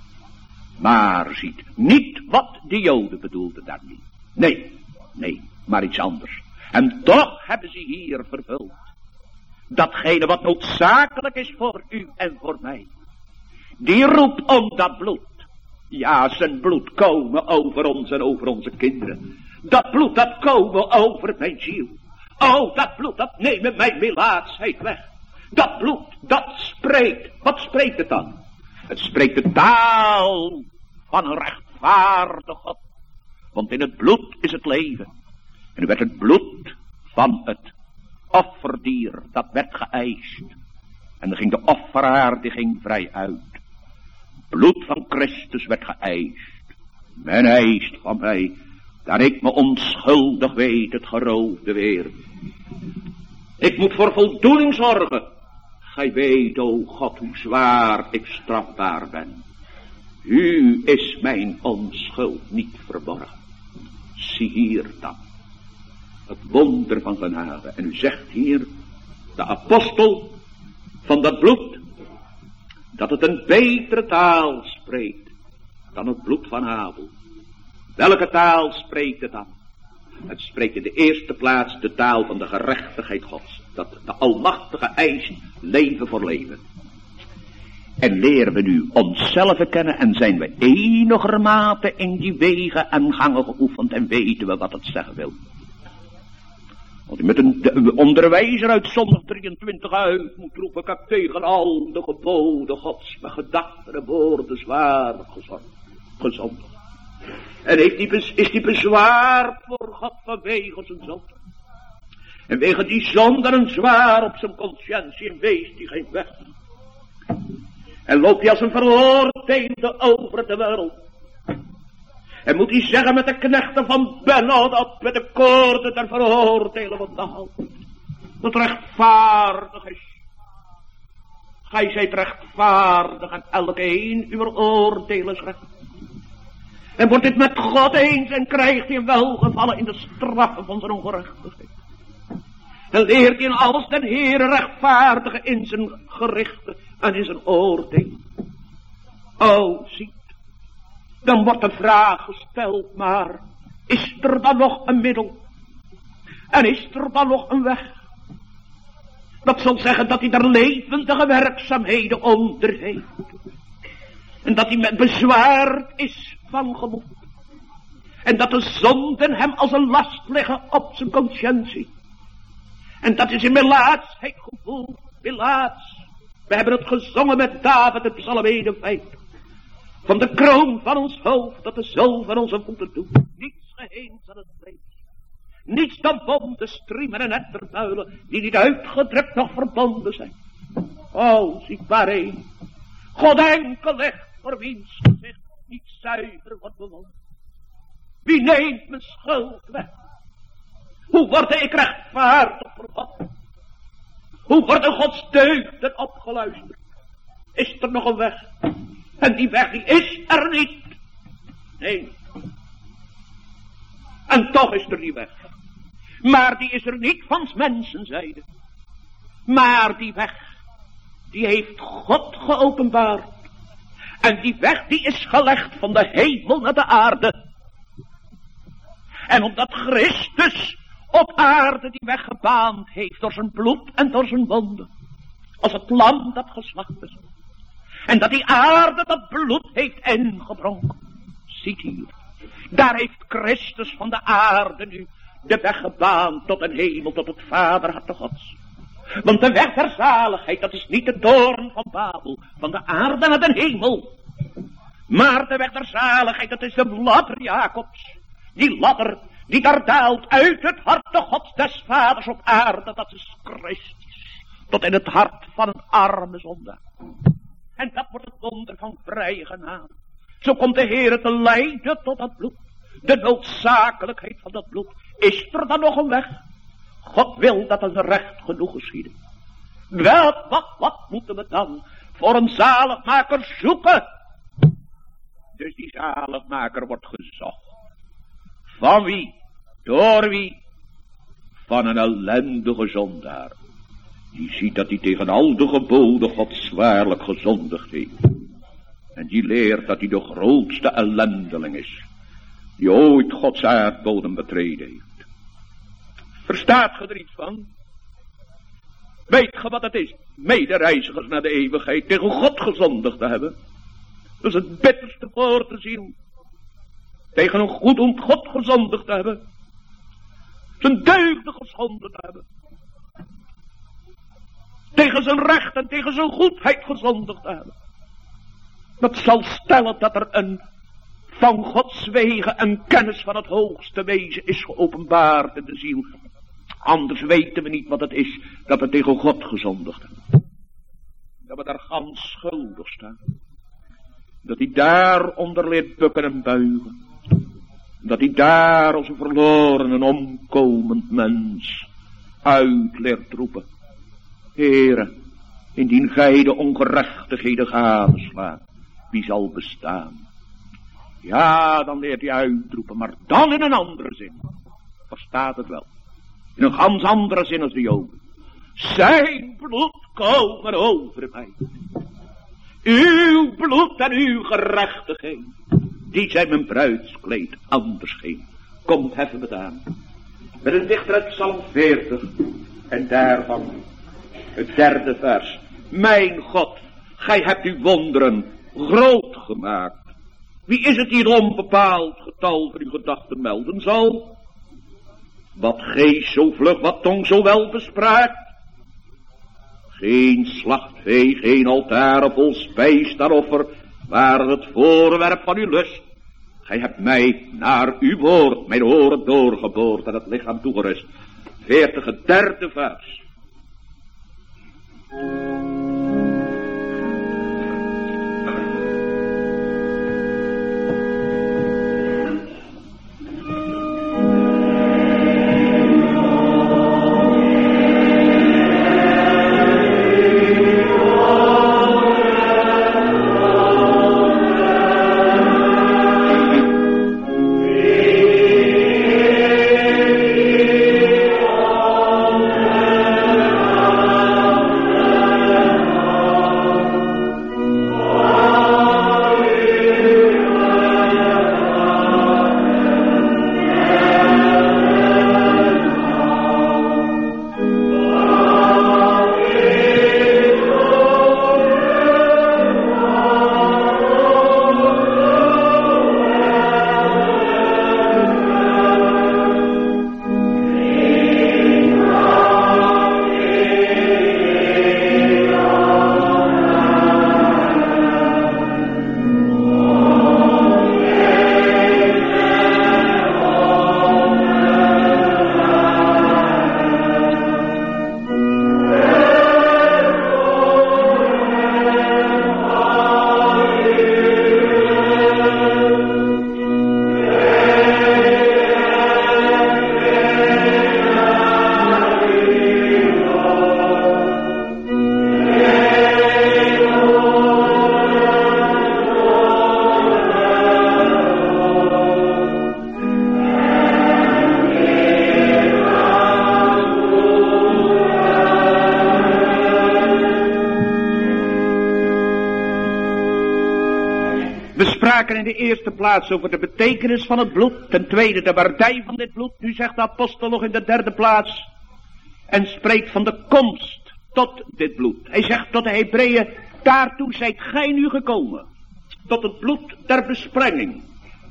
Maar ziet niet wat de Joden bedoelden daar niet. Nee, maar iets anders. En toch hebben ze hier vervuld datgene wat noodzakelijk is voor u en voor mij. Die roept om dat bloed. Ja, zijn bloed komen over ons en over onze kinderen. Dat bloed dat komen over mijn ziel. Oh, dat bloed dat neemt mijn melaatsheid weg. Dat bloed dat spreekt. Wat spreekt het dan? Het spreekt de taal van een rechtvaardige God. Want in het bloed is het leven. En u werd het bloed van het offerdier, dat werd geëist. En dan ging de offeraar, die ging vrij uit. Bloed van Christus werd geëist. Men eist van mij, dat ik me onschuldig weet, het geroofde weer. Ik moet voor voldoening zorgen. Gij weet, o God, hoe zwaar ik strafbaar ben. U is mijn onschuld niet verborgen. Zie hier dan, het wonder van genade. En u zegt hier, de apostel van dat bloed, dat het een betere taal spreekt dan het bloed van Abel. Welke taal spreekt het dan? Het spreekt in de eerste plaats de taal van de gerechtigheid Gods. Dat de Almachtige eist leven voor leven. En leren we nu onszelf kennen en zijn we enigermate in die wegen en gangen geoefend en weten we wat het zeggen wil. Want u met een onderwijzer uit zondag 23 uit moet roepen, ik heb tegen al de geboden Gods mijn gedachten en woorden zwaar gezondigd. En is die bezwaard voor God vanwege zijn zonde. En wegen die zonde een zwaar op zijn conscientie en wees die geen weg. En loopt hij als een veroordeelde over de wereld. En moet hij zeggen met de knechten van Benno, dat met de koorden der veroordelen wat gehaald. Dat rechtvaardig is. Gij zijt rechtvaardig en elke een uw oordeel is recht. En wordt dit met God eens en krijgt hij welgevallen in de straffen van zijn ongerechtigheid. En leert hij in alles den Heere rechtvaardige in zijn gerichten en in zijn oordeel. O, ziet. Dan wordt de vraag gesteld, maar is er dan nog een middel? En is er dan nog een weg? Dat zal zeggen dat hij er levendige werkzaamheden onder heeft. En dat hij met bezwaard is van gemoed. En dat de zonden hem als een last liggen op zijn conscientie. En dat is in melaatsheid gevoeld, melaats. We hebben het gezongen met David, het Psalm 51. Van de kroon van ons hoofd tot de zool van onze voeten toe. Niets geheens aan het vlees. Niets dan bonden, striemen en ettervuilen, die niet uitgedrukt nog verbonden zijn. O, zie maar één. God enkel ligt voor wiens gezicht niet zuiver wordt bewonderd. Wie neemt mijn schuld weg? Hoe word ik rechtvaardig voor God? Hoe worden Gods deugden opgeluisterd? Is er nog een weg? En die weg die is er niet. Nee. En toch is er die weg. Maar die is er niet van mensenzijde. Maar die weg, die heeft God geopenbaard. En die weg die is gelegd van de hemel naar de aarde. En omdat Christus op aarde die weg gebaand heeft door zijn bloed en door zijn wonden. Als het lam dat geslacht is. En dat die aarde dat bloed heeft ingebronken. Ziet hier. Daar heeft Christus van de aarde nu de weg gebaand tot een hemel, tot het vaderharte Gods. Want de weg der zaligheid, dat is niet de toren van Babel, van de aarde naar de hemel. Maar de weg der zaligheid, dat is de ladder Jacobs. Die ladder die daar daalt uit het hart Gods des vaders op aarde, dat is Christus. Tot in het hart van een arme zondaar. En dat wordt het wonder van vrije genade. Zo komt de Heer te leiden tot dat bloed. De noodzakelijkheid van dat bloed. Is er dan nog een weg? God wil dat het recht genoeg geschieden. Wat moeten we dan voor een zaligmaker zoeken? Dus die zaligmaker wordt gezocht. Van wie? Door wie? Van een ellendige zondaar. Die ziet dat hij tegen al de geboden God zwaarlijk gezondigd heeft. En die leert dat hij de grootste ellendeling is. Die ooit Gods aardbodem betreden heeft. Verstaat ge er iets van? Weet ge wat het is? Medereizigers naar de eeuwigheid tegen God gezondigd te hebben. Dat is het bitterste voor de ziel. Tegen een goeddoend God gezondigd te hebben. Zijn deugden geschonden te hebben. Tegen zijn recht en tegen zijn goedheid gezondigd te hebben. Dat zal stellen dat er een van Gods wegen een kennis van het hoogste wezen is geopenbaard in de ziel. Anders weten we niet wat het is dat we tegen God gezondigd hebben. Dat we daar gans schuldig staan. Dat hij daar onder leert bukken en buigen. Dat hij daar als een verloren en omkomend mens uit leert roepen. Heere, indien gij de ongerechtigheden gadeslaat, wie zal bestaan? Ja, dan leert hij uitroepen, maar dan in een andere zin. Verstaat het wel. In een gans andere zin als de Joden. Zijn bloed komen over mij. Uw bloed en uw gerechtigheid. Die zijn mijn bruidskleed, anders geen. Komt heffen het aan. Met een dichter uit Psalm 40. En daarvan het 3e vers. Mijn God, gij hebt uw wonderen groot gemaakt. Wie is het die onbepaald getal van uw gedachten melden zal? Wat geest zo vlug, wat tong zo wel bespraakt. Geen slachtvee, geen altaar vol spijs daaroffer, waren het voorwerp van uw lust. Gij hebt mij naar uw woord, mijn oren doorgeboord en het lichaam toegerust. 40, het 3e vers. In de eerste plaats over de betekenis van het bloed. Ten tweede de waardij van dit bloed. Nu zegt de apostel nog in de 3e plaats. En spreekt van de komst tot dit bloed. Hij zegt tot de Hebreeën. Daartoe zijt gij nu gekomen. Tot het bloed der besprenging.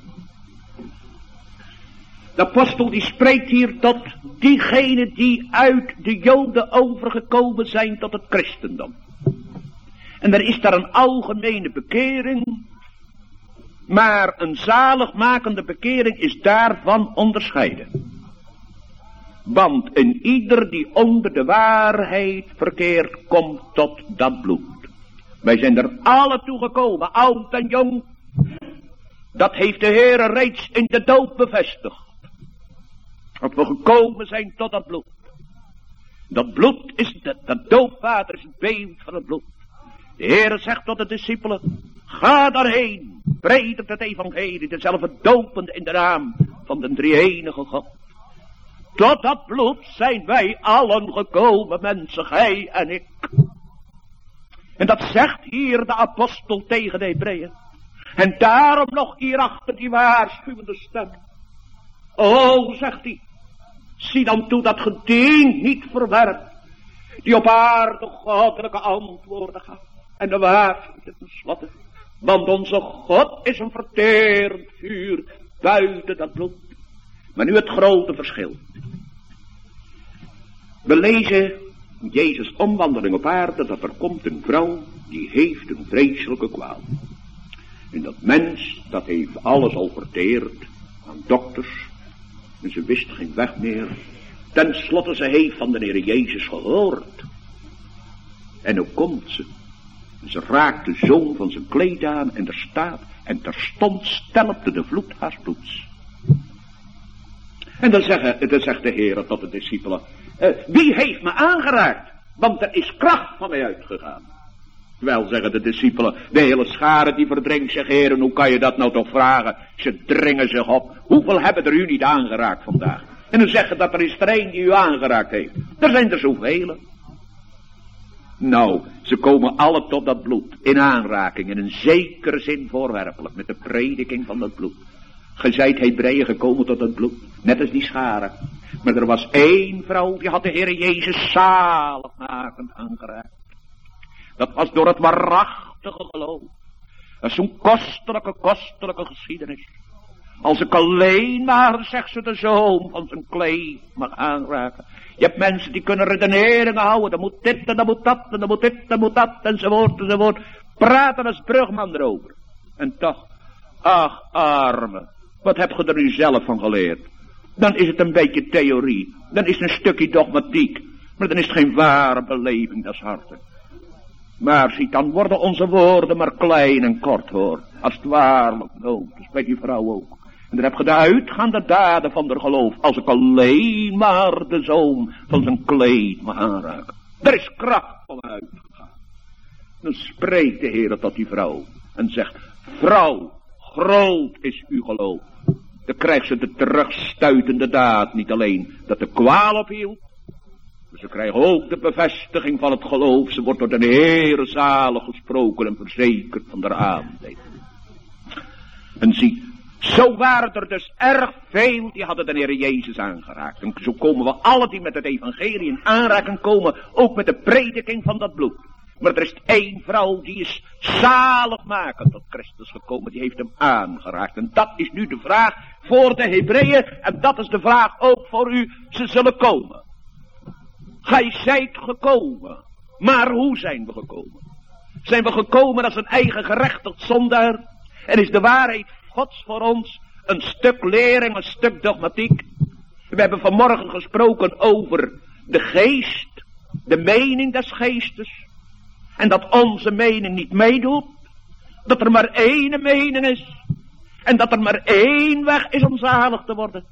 De apostel die spreekt hier tot diegenen die uit de Joden overgekomen zijn tot het christendom. En er is daar een algemene bekering. Maar een zaligmakende bekering is daarvan onderscheiden. Want een ieder die onder de waarheid verkeert, komt tot dat bloed. Wij zijn er alle toe gekomen, oud en jong. Dat heeft de Heere reeds in de doop bevestigd. Dat we gekomen zijn tot dat bloed. Dat bloed is, dat doopwater is het beeld van het bloed. De Heere zegt tot de discipelen, ga daarheen, predikt het evangelie, dezelfde dopende in de naam van de drie-enige God. Tot dat bloed zijn wij allen gekomen, mensen, gij en ik. En dat zegt hier de apostel tegen de Hebreeën. En daarom nog hierachter die waarschuwende stem. O, zegt hij, zie dan toe dat ge die niet verwerpt, die op aarde goddelijke antwoorden gaat. En de waarschuwing tenslotte, want onze God is een verterend vuur buiten dat bloed. Maar nu het grote verschil. We lezen Jezus' omwandeling op aarde, dat er komt een vrouw die heeft een vreselijke kwaal. En dat mens, dat heeft alles al verteerd aan dokters. En ze wist geen weg meer. Ten slotte, ze heeft van de Heer Jezus gehoord. En hoe komt ze? Ze raakt de zoom van zijn kleed aan en er staat, en terstond stelpte de vloed haars bloeds. En dan zegt de Heer tot de discipelen, wie heeft me aangeraakt? Want er is kracht van mij uitgegaan. Wel, zeggen de discipelen, de hele schare die verdringt zich, Heer, hoe kan je dat nou toch vragen? Ze dringen zich op. Hoeveel hebben er u niet aangeraakt vandaag? En dan zeggen dat er is er één die u aangeraakt heeft. Er zijn er zoveel. Nou, ze komen alle tot dat bloed, in aanraking, in een zekere zin voorwerpelijk, met de prediking van dat bloed. Ge zijt Hebreeën gekomen tot het bloed, net als die scharen. Maar er was één vrouw, die had de Heer Jezus zaligmakend aangeraakt. Dat was door het waarachtige geloof. Dat is zo'n kostelijke geschiedenis. Als ik alleen maar, zegt ze, de zoom van zijn kleed mag aanraken. Je hebt mensen die kunnen redeneringen houden. Dan moet dit en dan moet dat en dan moet dit en dan moet dat enzovoort. Praten als brugman erover. En toch, ach arme, wat heb je er nu zelf van geleerd? Dan is het een beetje theorie. Dan is het een stukje dogmatiek. Maar dan is het geen ware beleving des harten. Maar ziet, dan worden onze woorden maar klein en kort, hoor. Als het waarlijk nood is, bij die vrouw ook. En dan heb je de uitgaande daden van haar geloof. Als ik alleen maar de zoom van zijn kleed mag aanraken. Er is kracht van uitgegaan. Dan spreekt de Heer tot die vrouw. En zegt, vrouw, groot is uw geloof. Dan krijgt ze de terugstuitende daad. Niet alleen dat de kwaal ophield. Maar ze krijgen ook de bevestiging van het geloof. Ze wordt door de Heere zalig gesproken en verzekerd van haar aanbidding. En zie, zo waren er dus erg veel die hadden de Heer Jezus aangeraakt. En zo komen we alle die met het evangelie in aanraking komen, ook met de prediking van dat bloed. Maar er is één vrouw die is zaligmakend tot Christus gekomen, die heeft hem aangeraakt. En dat is nu de vraag voor de Hebreeën en dat is de vraag ook voor u, ze zullen komen. Gij zijt gekomen, maar hoe zijn we gekomen? Zijn we gekomen als een eigen gerechtigd zondaar? En is de waarheid Gods voor ons een stuk lering, een stuk dogmatiek? We hebben vanmorgen gesproken over de geest, de mening des geestes. En dat onze mening niet meedoet. Dat er maar één mening is. En dat er maar één weg is om zalig te worden.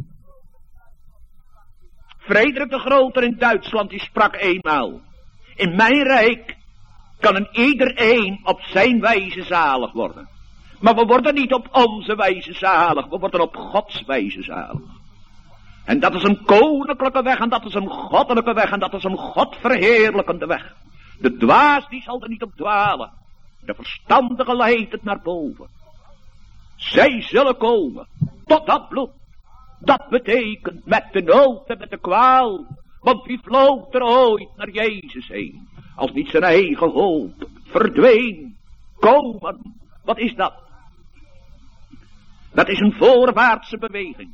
Frederik de Grote in Duitsland, die sprak eenmaal. In mijn rijk kan een iedereen op zijn wijze zalig worden. Maar we worden niet op onze wijze zalig, we worden op Gods wijze zalig. En dat is een koninklijke weg, en dat is een goddelijke weg, en dat is een godverheerlijkende weg. De dwaas die zal er niet op dwalen. De verstandige leidt het naar boven. Zij zullen komen tot dat bloed. Dat betekent met de nood en met de kwaal. Want wie vloog er ooit naar Jezus heen? Als niet zijn eigen hoop verdween. Komen. Wat is dat? Dat is een voorwaartse beweging.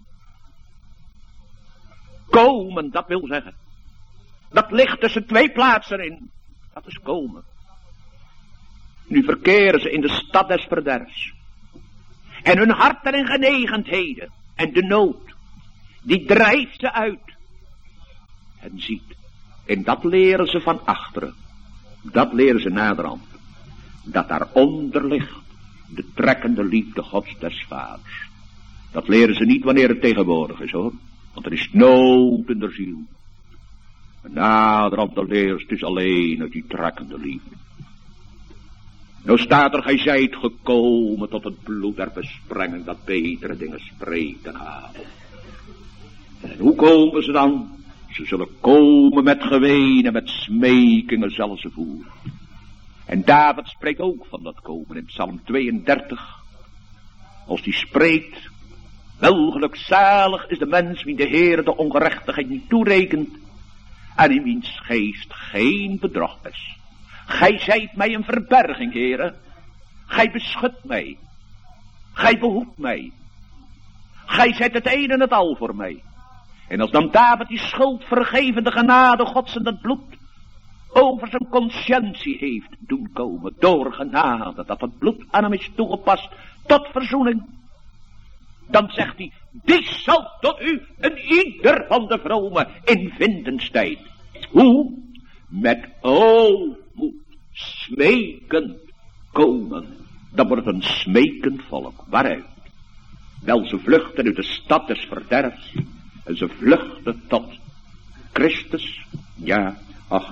Komen, dat wil zeggen. Dat ligt tussen twee plaatsen in. Dat is komen. Nu verkeren ze in de stad des verderfs. En hun harten en genegenheden en de nood, die drijft ze uit. En ziet, en dat leren ze van achteren. Dat leren ze naderhand. Dat daaronder ligt De trekkende liefde Gods des vaders. Dat leren ze niet wanneer het tegenwoordig is, hoor. Want er is nood in de ziel. En naderhand de leerst is alleen uit die trekkende liefde. Nou staat er, gij zijt gekomen tot het bloed der besprenging dat betere dingen spreken halen. En hoe komen ze dan? Ze zullen komen met geween en met smekingen zelfs ze voeren. En David spreekt ook van dat komen in Psalm 32. Als hij spreekt, wel gelukzalig is de mens wie de Heer de ongerechtigheid niet toerekent en in wiens geest geen bedrog is. Gij zijt mij een verberging, Heere. Gij beschut mij. Gij behoedt mij. Gij zijt het een en het al voor mij. En als dan David die schuldvergevende genade Gods en het bloed over zijn conscientie heeft doen komen, door genade, dat het bloed aan hem is toegepast tot verzoening, dan zegt hij, die zal tot u een ieder van de vromen in vindenstijd. Hoe? Met ootmoed, smekend komen. Dan wordt het een smekend volk. Waaruit? Wel, ze vluchten uit de stad des verderfs. En ze vluchten tot Christus. Ja, ach.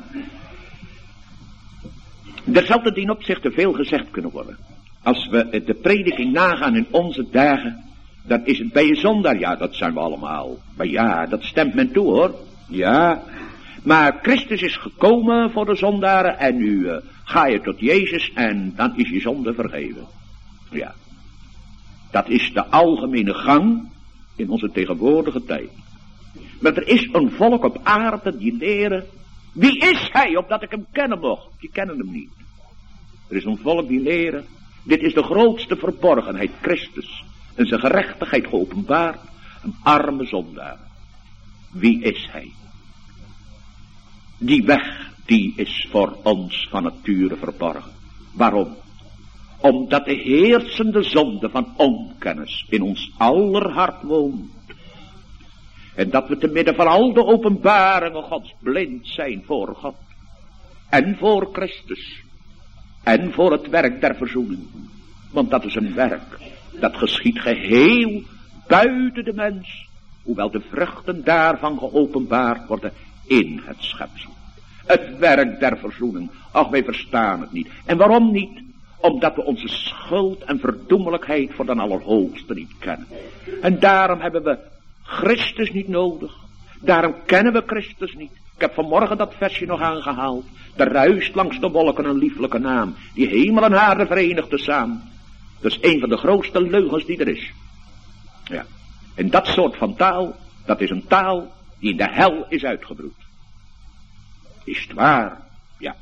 Er zal te dien opzichte veel gezegd kunnen worden. Als we de prediking nagaan in onze dagen, dan is het bij een zondaar. Ja, dat zijn we allemaal. Maar ja, dat stemt men toe, hoor. Ja. Maar Christus is gekomen voor de zondaren en nu ga je tot Jezus en dan is je zonde vergeven. Ja. Dat is de algemene gang in onze tegenwoordige tijd. Maar er is een volk op aarde die leren, wie is hij opdat ik hem kennen mocht? Die kennen hem niet. Er is een volk die leren, dit is de grootste verborgenheid, Christus. En zijn gerechtigheid geopenbaard, een arme zondaar. Wie is hij? Die weg, die is voor ons van nature verborgen. Waarom? Omdat de heersende zonde van onkennis in ons aller hart woont. En dat we te midden van al de openbaringen Gods blind zijn voor God. En voor Christus. En voor het werk der verzoening. Want dat is een werk. Dat geschiet geheel buiten de mens. Hoewel de vruchten daarvan geopenbaard worden in het schepsel. Het werk der verzoening. Ach, wij verstaan het niet. En waarom niet? Omdat we onze schuld en verdoemelijkheid voor de Allerhoogste niet kennen. En daarom hebben we Christus niet nodig. Daarom kennen we Christus niet. Ik heb vanmorgen dat versje nog aangehaald. Er ruist langs de wolken een lieflijke naam. Die hemel en aarde verenigt tezamen. Dat is een van de grootste leugens die er is. Ja. En dat soort van taal, dat is een taal die in de hel is uitgebroed. Is het waar? Ja.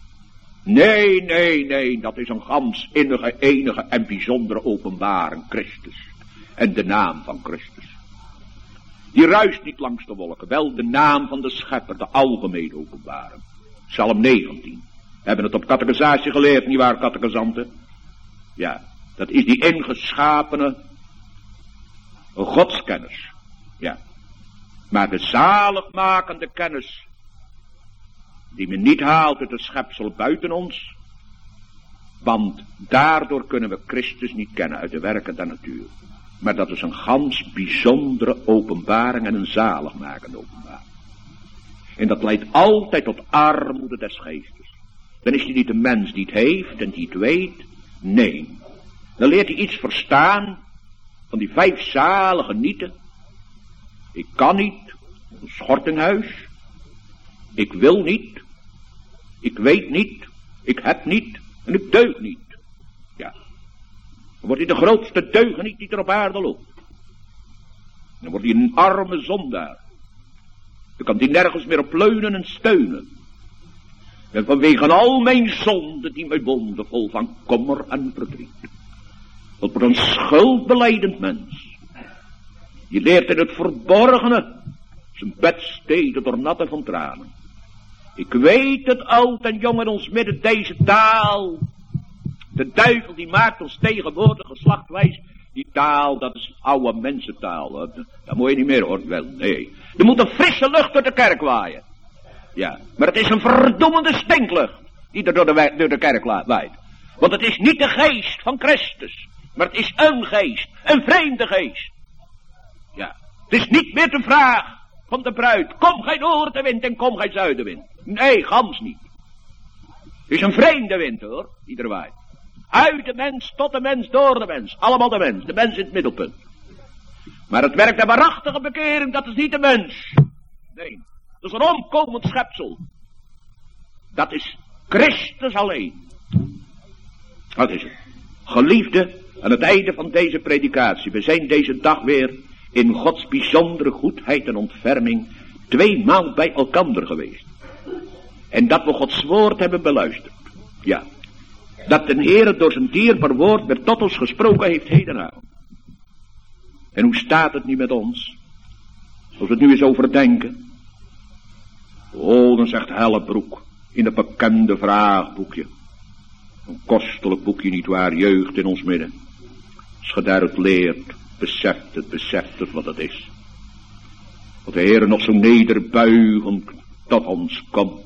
Nee, dat is een gans innige, enige en bijzondere openbaring, Christus. En de naam van Christus. Die ruist niet langs de wolken, wel de naam van de schepper, de algemene openbaring. Psalm 19. We hebben het op catechisatie geleerd, nietwaar, catechizanten? Ja, dat is die ingeschapene godskennis. Ja. Maar de zaligmakende kennis, die men niet haalt uit het schepsel buiten ons, want daardoor kunnen we Christus niet kennen uit de werken der natuur. Maar dat is een gans bijzondere openbaring en een zaligmakende openbaring. En dat leidt altijd tot armoede des geestes. Dan is hij niet een mens die het heeft en die het weet. Nee. Dan leert hij iets verstaan van die 5 zalige nieten. Ik kan niet, een schortinghuis. Ik wil niet. Ik weet niet. Ik heb niet. En ik deug niet. Ja. Dan wordt hij de grootste deugeniet die er op aarde loopt. Dan wordt hij een arme zondaar. Dan kan hij nergens meer op leunen en steunen. En vanwege al mijn zonden die mij bonden, vol van kommer en verdriet. Dat wordt een schuldbelijdend mens. Die leert in het verborgene zijn bedsteden door natte van tranen. Ik weet het oud en jong in ons midden deze taal. De duivel die maakt ons tegenwoordig geslachtwijs. Die taal, dat is oude mensentaal. Dat moet je niet meer hoor. Wel, nee. Er moet een frisse lucht door de kerk waaien. Ja, maar het is een verdommende stinklucht die er door de kerk waait. Want het is niet de geest van Christus, maar het is een geest, een vreemde geest. Ja, het is niet meer de vraag van de bruid, kom gij noordenwind en kom gij zuidenwind. Nee, gans niet. Het is een vreemde wind hoor, die er waait. Uit de mens, tot de mens, door de mens. Allemaal de mens in het middelpunt. Maar het werk der waarachtige bekering, dat is niet de mens. Nee, dat is een omkomend schepsel. Dat is Christus alleen. Dat is het. Geliefde, aan het einde van deze predikatie. We zijn deze dag weer in Gods bijzondere goedheid en ontferming 2 maal bij elkander geweest. En dat we Gods woord hebben beluisterd. Ja. Dat de Heer door zijn dierbaar woord weer tot ons gesproken heeft hedenavond. En hoe staat het nu met ons? Als we het nu eens overdenken. Oh, dan zegt Hellebroek in het bekende vraagboekje. Een kostelijk boekje nietwaar, jeugd in ons midden. Als je daaruit leert, beseft het wat het is. Dat de Heer nog zo nederbuigend tot ons komt.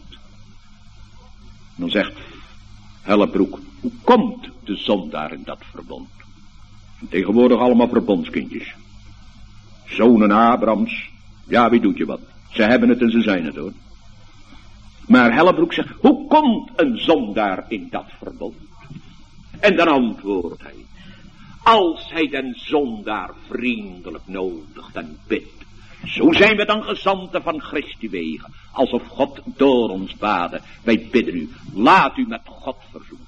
En dan zegt Hellebroek, hoe komt de zondaar in dat verbond? En tegenwoordig allemaal verbondskindjes. Zonen Abrahams, ja wie doet je wat? Ze hebben het en ze zijn het hoor. Maar Hellebroek zegt, hoe komt een zondaar in dat verbond? En dan antwoordt hij, als hij den zondaar vriendelijk nodigt en bidt. Zo zijn we dan gezanten van Christi wegen, alsof God door ons bade. Wij bidden u, laat u met God verzoenen.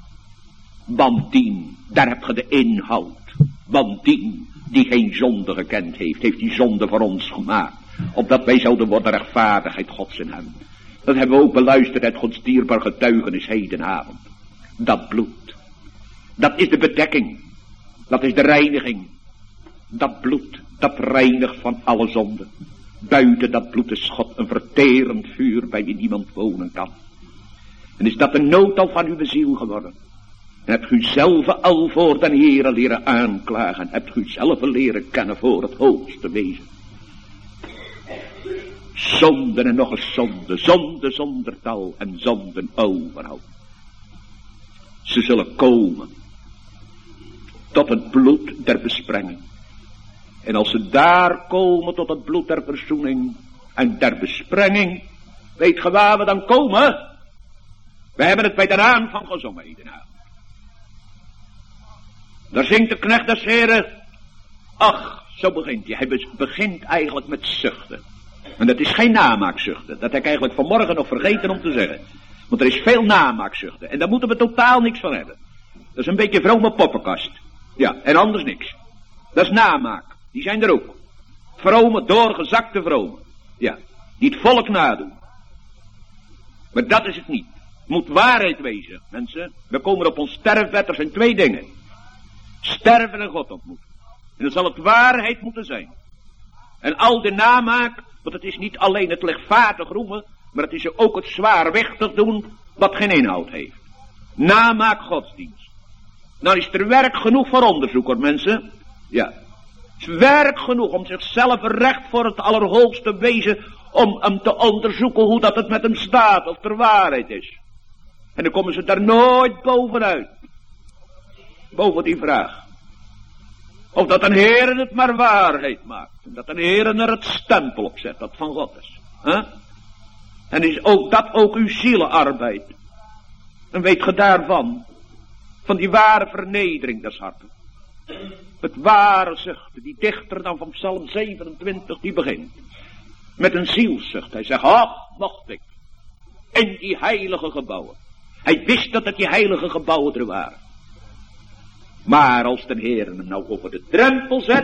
Want dien, daar heb je de inhoud. Want dien, die geen zonde gekend heeft, heeft die zonde voor ons gemaakt. Opdat wij zouden worden rechtvaardigheid Gods in hem. Dat hebben we ook beluisterd uit Gods dierbaar getuigenis hedenavond. Dat bloed, dat is de bedekking. Dat is de reiniging. Dat bloed, dat reinigt van alle zonde. Buiten dat bloed is God een verterend vuur bij wie niemand wonen kan. En is dat de noodal van uw ziel geworden. En hebt u zelf al voor den Heere leren aanklagen. Hebt u zelf leren kennen voor het hoogste wezen. Zonden en nog eens zonde. Zonde zonder tal en zonden overal. Ze zullen komen. Tot het bloed der besprenging. En als ze daar komen tot het bloed der verzoening en der besprenging. Weet ge waar we dan komen? We hebben het bij de naam van gezongen hedenavond. Daar zingt de knecht des Heren. Ach, zo begint hij. Hij begint eigenlijk met zuchten. En dat is geen namaakzuchten. Dat heb ik eigenlijk vanmorgen nog vergeten om te zeggen. Want er is veel namaakzuchten. En daar moeten we totaal niks van hebben. Dat is een beetje vrome poppenkast. Ja, en anders niks. Dat is namaak. Die zijn er ook. Vrome, doorgezakte vrome. Ja, die het volk nadoen. Maar dat is het niet. Het moet waarheid wezen, mensen. We komen op ons sterfbed. Er zijn 2 dingen. Sterven en God ontmoeten. En dan zal het waarheid moeten zijn. En al de namaak, want het is niet alleen het lichtvaardig roemen, maar het is ook het zwaarwichtig doen wat geen inhoud heeft. Namaak godsdienst. Nou is er werk genoeg voor onderzoek hoor mensen. Ja. Het is werk genoeg om zichzelf recht voor het allerhoogste wezen, om hem te onderzoeken hoe dat het met hem staat, of er waarheid is. En dan komen ze daar nooit bovenuit. Boven die vraag. Of dat een Heer het maar waarheid maakt. En dat een Heer er het stempel op zet dat van God is. Huh? En is ook dat ook uw zielenarbeid. En weet ge daarvan. Van die ware vernedering des harten. Het ware zuchten. Die dichter dan van Psalm 27 die begint. Met een zielszucht. Hij zegt, ach mocht ik. In die heilige gebouwen. Hij wist dat het die heilige gebouwen er waren. Maar als de Heer hem nou over de drempel zet,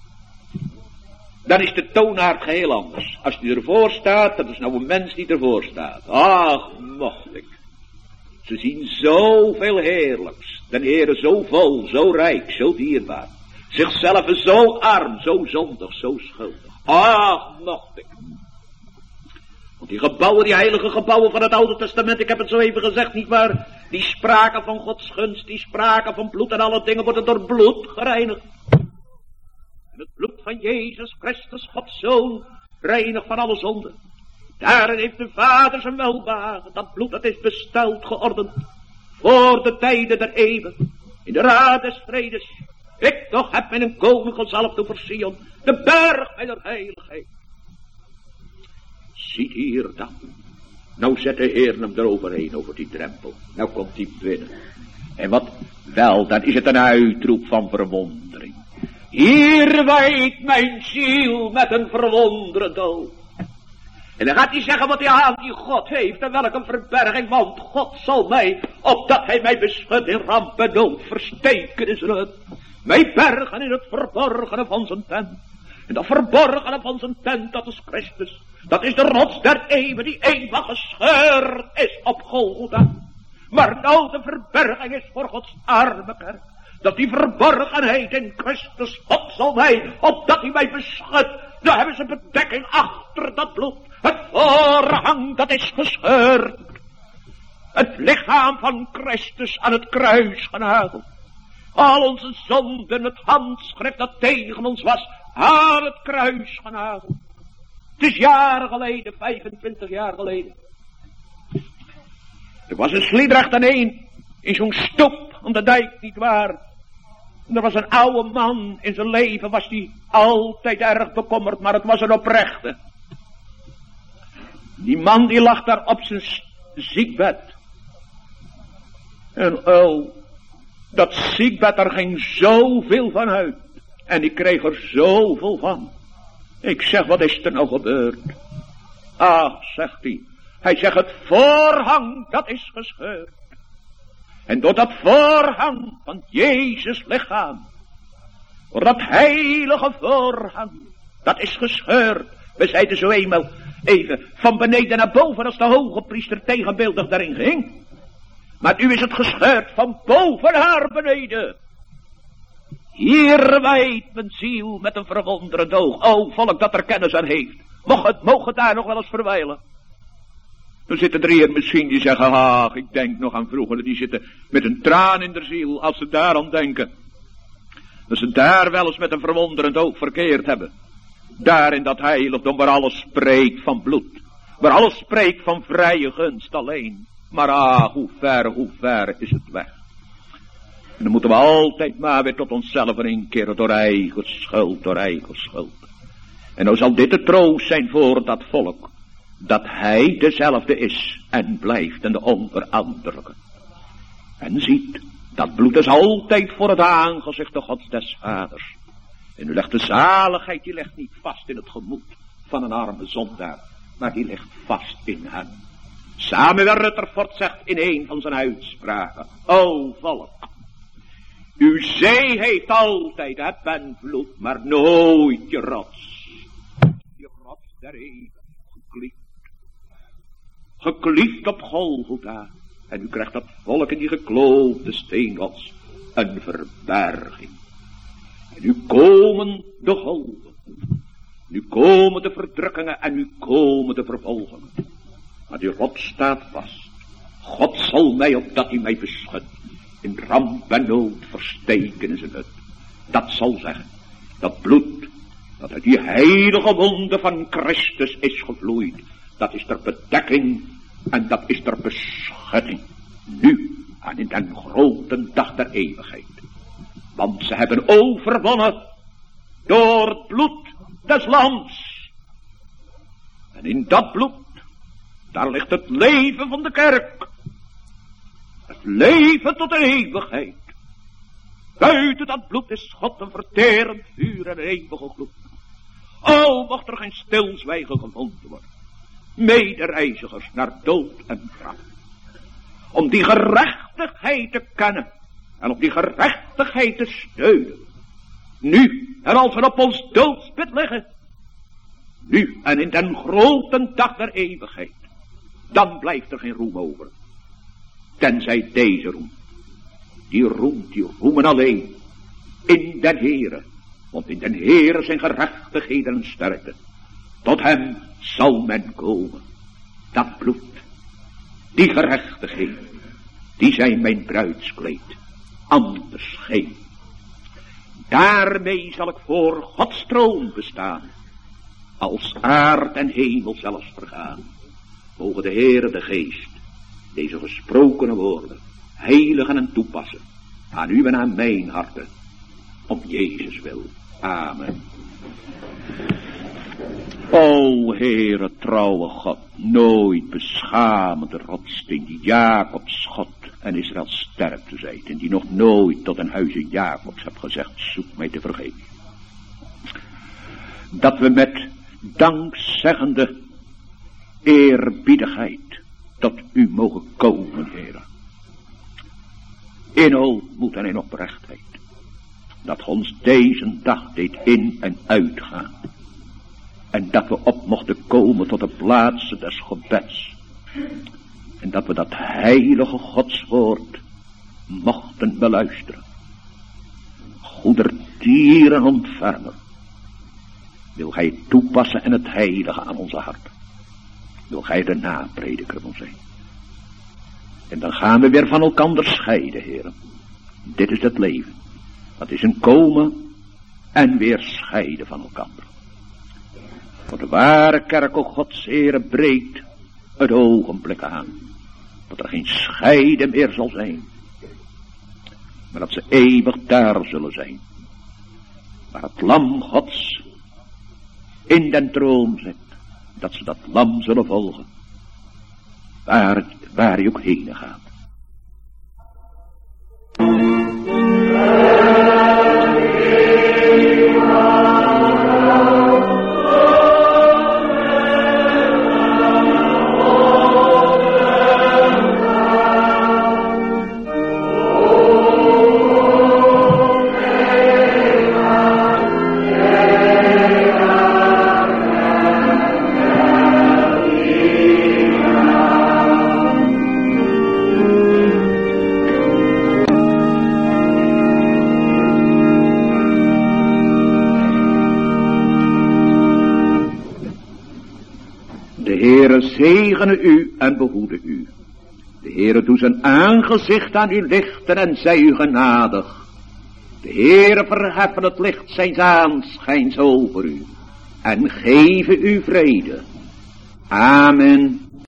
dan is de toonaard geheel anders. Als hij ervoor staat, dat is nou een mens die ervoor staat. Ach, mocht ik. Ze zien zoveel heerlijks. De Heer zo vol, zo rijk, zo dierbaar. Zichzelf zo arm, zo zondig, zo schuldig. Ach, mocht ik. Want die gebouwen, die heilige gebouwen van het Oude Testament, ik heb het zo even gezegd, niet waar? Die spraken van Gods gunst, die spraken van bloed en alle dingen worden door bloed gereinigd. En het bloed van Jezus Christus, Gods Zoon, reinigt van alle zonden. Daarin heeft de Vader zijn welbehagen. Dat bloed dat is besteld, geordend. voor de tijden der eeuwen, in de raad des vredes. Ik toch heb mijn koning gezalfd over Sion, de berg mijner heiligheid. Ziet hier dan. Nou zet de Heer hem eroverheen, over die drempel. Nou komt hij binnen. En wat wel, dan is het een uitroep van verwondering. Hier wijdt mijn ziel met een verwonderd oog. En dan gaat hij zeggen wat hij aan die God heeft en welke verberging, want God zal mij, opdat hij mij beschut in ramp en nood, versteken in zijn hut. Mij bergen in het verborgene van zijn tent. En dat verborgene van zijn tent, dat is Christus. Dat is de rots der eeuwen die eenmaal gescheurd is op Golgotha. Maar nou de verberging is voor Gods arme kerk. Dat die verborgenheid in Christus, God zal mij, opdat hij mij beschut. Dan hebben ze bedekking achter dat bloed. Het voorhang dat is gescheurd. Het lichaam van Christus aan het kruis genageld. Al onze zonden, het handschrift dat tegen ons was, aan het kruis genageld. Het is jaren geleden, 25 jaar geleden. Er was een Sliedrecht aan één, in zo'n stoep om de dijk, niet waar. En er was een oude man, in zijn leven was die altijd erg bekommerd, maar het was een oprechte. Die man die lag daar op zijn ziekbed. En oh, dat ziekbed, daar ging zoveel van uit. En ik kreeg er zoveel van. Ik zeg, wat is er nou gebeurd? Ach, zegt hij. Hij zegt, het voorhang, dat is gescheurd. En door dat voorhang van Jezus lichaam, door dat heilige voorhang, dat is gescheurd. We zeiden zo eenmaal even van beneden naar boven als de hoge priester tegenbeeldig daarin ging. Maar nu is het gescheurd van boven naar beneden. Hier wijdt mijn ziel met een verwonderend oog. O volk dat er kennis aan heeft. Mocht het daar nog wel eens verwijlen. Er zitten er hier misschien die zeggen, ach, ik denk nog aan vroeger. Die zitten met een traan in de ziel als ze daaraan denken. Dat ze daar wel eens met een verwonderend oog verkeerd hebben. Daar in dat heiligdom waar alles spreekt van bloed. Waar alles spreekt van vrije gunst alleen. Maar ah, hoe ver is het weg. En dan moeten we altijd maar weer tot onszelf inkeren door eigen schuld. En nou zal dit de troost zijn voor dat volk. Dat hij dezelfde is en blijft en de onveranderlijke. En ziet, dat bloed is altijd voor het aangezicht de Gods des Vaders. En u legt de zaligheid, die ligt niet vast in het gemoed van een arme zondaar, maar die ligt vast in hem. Samuel Rutherford zegt in een van zijn uitspraken, o volk, uw zee heeft altijd eb en vloed, maar nooit je rots. Je rots der eeuwen, gekliefd op Golgotha. En u krijgt dat volk in die gekloofde steenrots een verberging. En nu komen de golven. Nu komen de verdrukkingen en nu komen de vervolgingen. Maar die rots staat vast. God zal mij opdat hij mij beschut. In ramp en nood versteken in zijn hut. Dat zal zeggen. Dat bloed. Dat uit die heilige wonden van Christus is gevloeid. Dat is ter bedekking. En dat is ter beschutting. Nu en in den grote dag der eeuwigheid. Want ze hebben overwonnen door het bloed des lams. En in dat bloed, daar ligt het leven van de kerk. Het leven tot de eeuwigheid. Buiten dat bloed is God een verterend vuur en een eeuwige gloed. O, mocht er geen stilzwijgen gevonden worden. Medereizigers naar dood en graf. Om die gerechtigheid te kennen. En op die gerechtigheid te steunen. Nu, en als we op ons doodsbed liggen. Nu, en in den grote dag der eeuwigheid. Dan blijft er geen roem over. Tenzij deze roem. Die roemen alleen. In den Heere. Want in den Heere zijn gerechtigheden en sterkte. Tot hem zal men komen. Dat bloed. Die gerechtigheden. Die zijn mijn bruidskleed. Anders geen. Daarmee zal ik voor Gods troon bestaan. Als aard en hemel zelfs vergaan. Mogen de Heere de Geest. Deze gesprokene woorden. heiligen en toepassen. Aan u en aan mijn harten. Om Jezus wil. Amen. O Heere, trouwe God, nooit beschamende rotsteen die Jacobs God en Israëls sterkte zijt, en die nog nooit tot een huize Jacobs hebt gezegd, zoek mij te vergeven. Dat we met dankzeggende eerbiedigheid tot u mogen komen, Heere. In hoogmoed en in oprechtheid. Dat ons deze dag deed in- en uitgaan. En dat we op mochten komen tot de plaatsen des gebeds. En dat we dat heilige Godswoord mochten beluisteren. Goedertieren ontfermen. Wil gij het toepassen en het heilige aan onze harten. Wil gij de naprediker van zijn. En dan gaan we weer van elkander scheiden, heren. Dit is het leven. Dat is een komen en weer scheiden van elkander. Voor de ware kerk, o Gods Heere, breekt het ogenblik aan. Dat er geen scheiden meer zal zijn. Maar dat ze eeuwig daar zullen zijn. Waar het lam Gods in den troon zit. Dat ze dat lam zullen volgen. Waar hij ook heen gaat. Zegene u en behoede u. De Heere doet zijn aangezicht aan u lichten en zij u genadig. De Heere verheffen het licht zijns aanschijns over u en geven u vrede. Amen.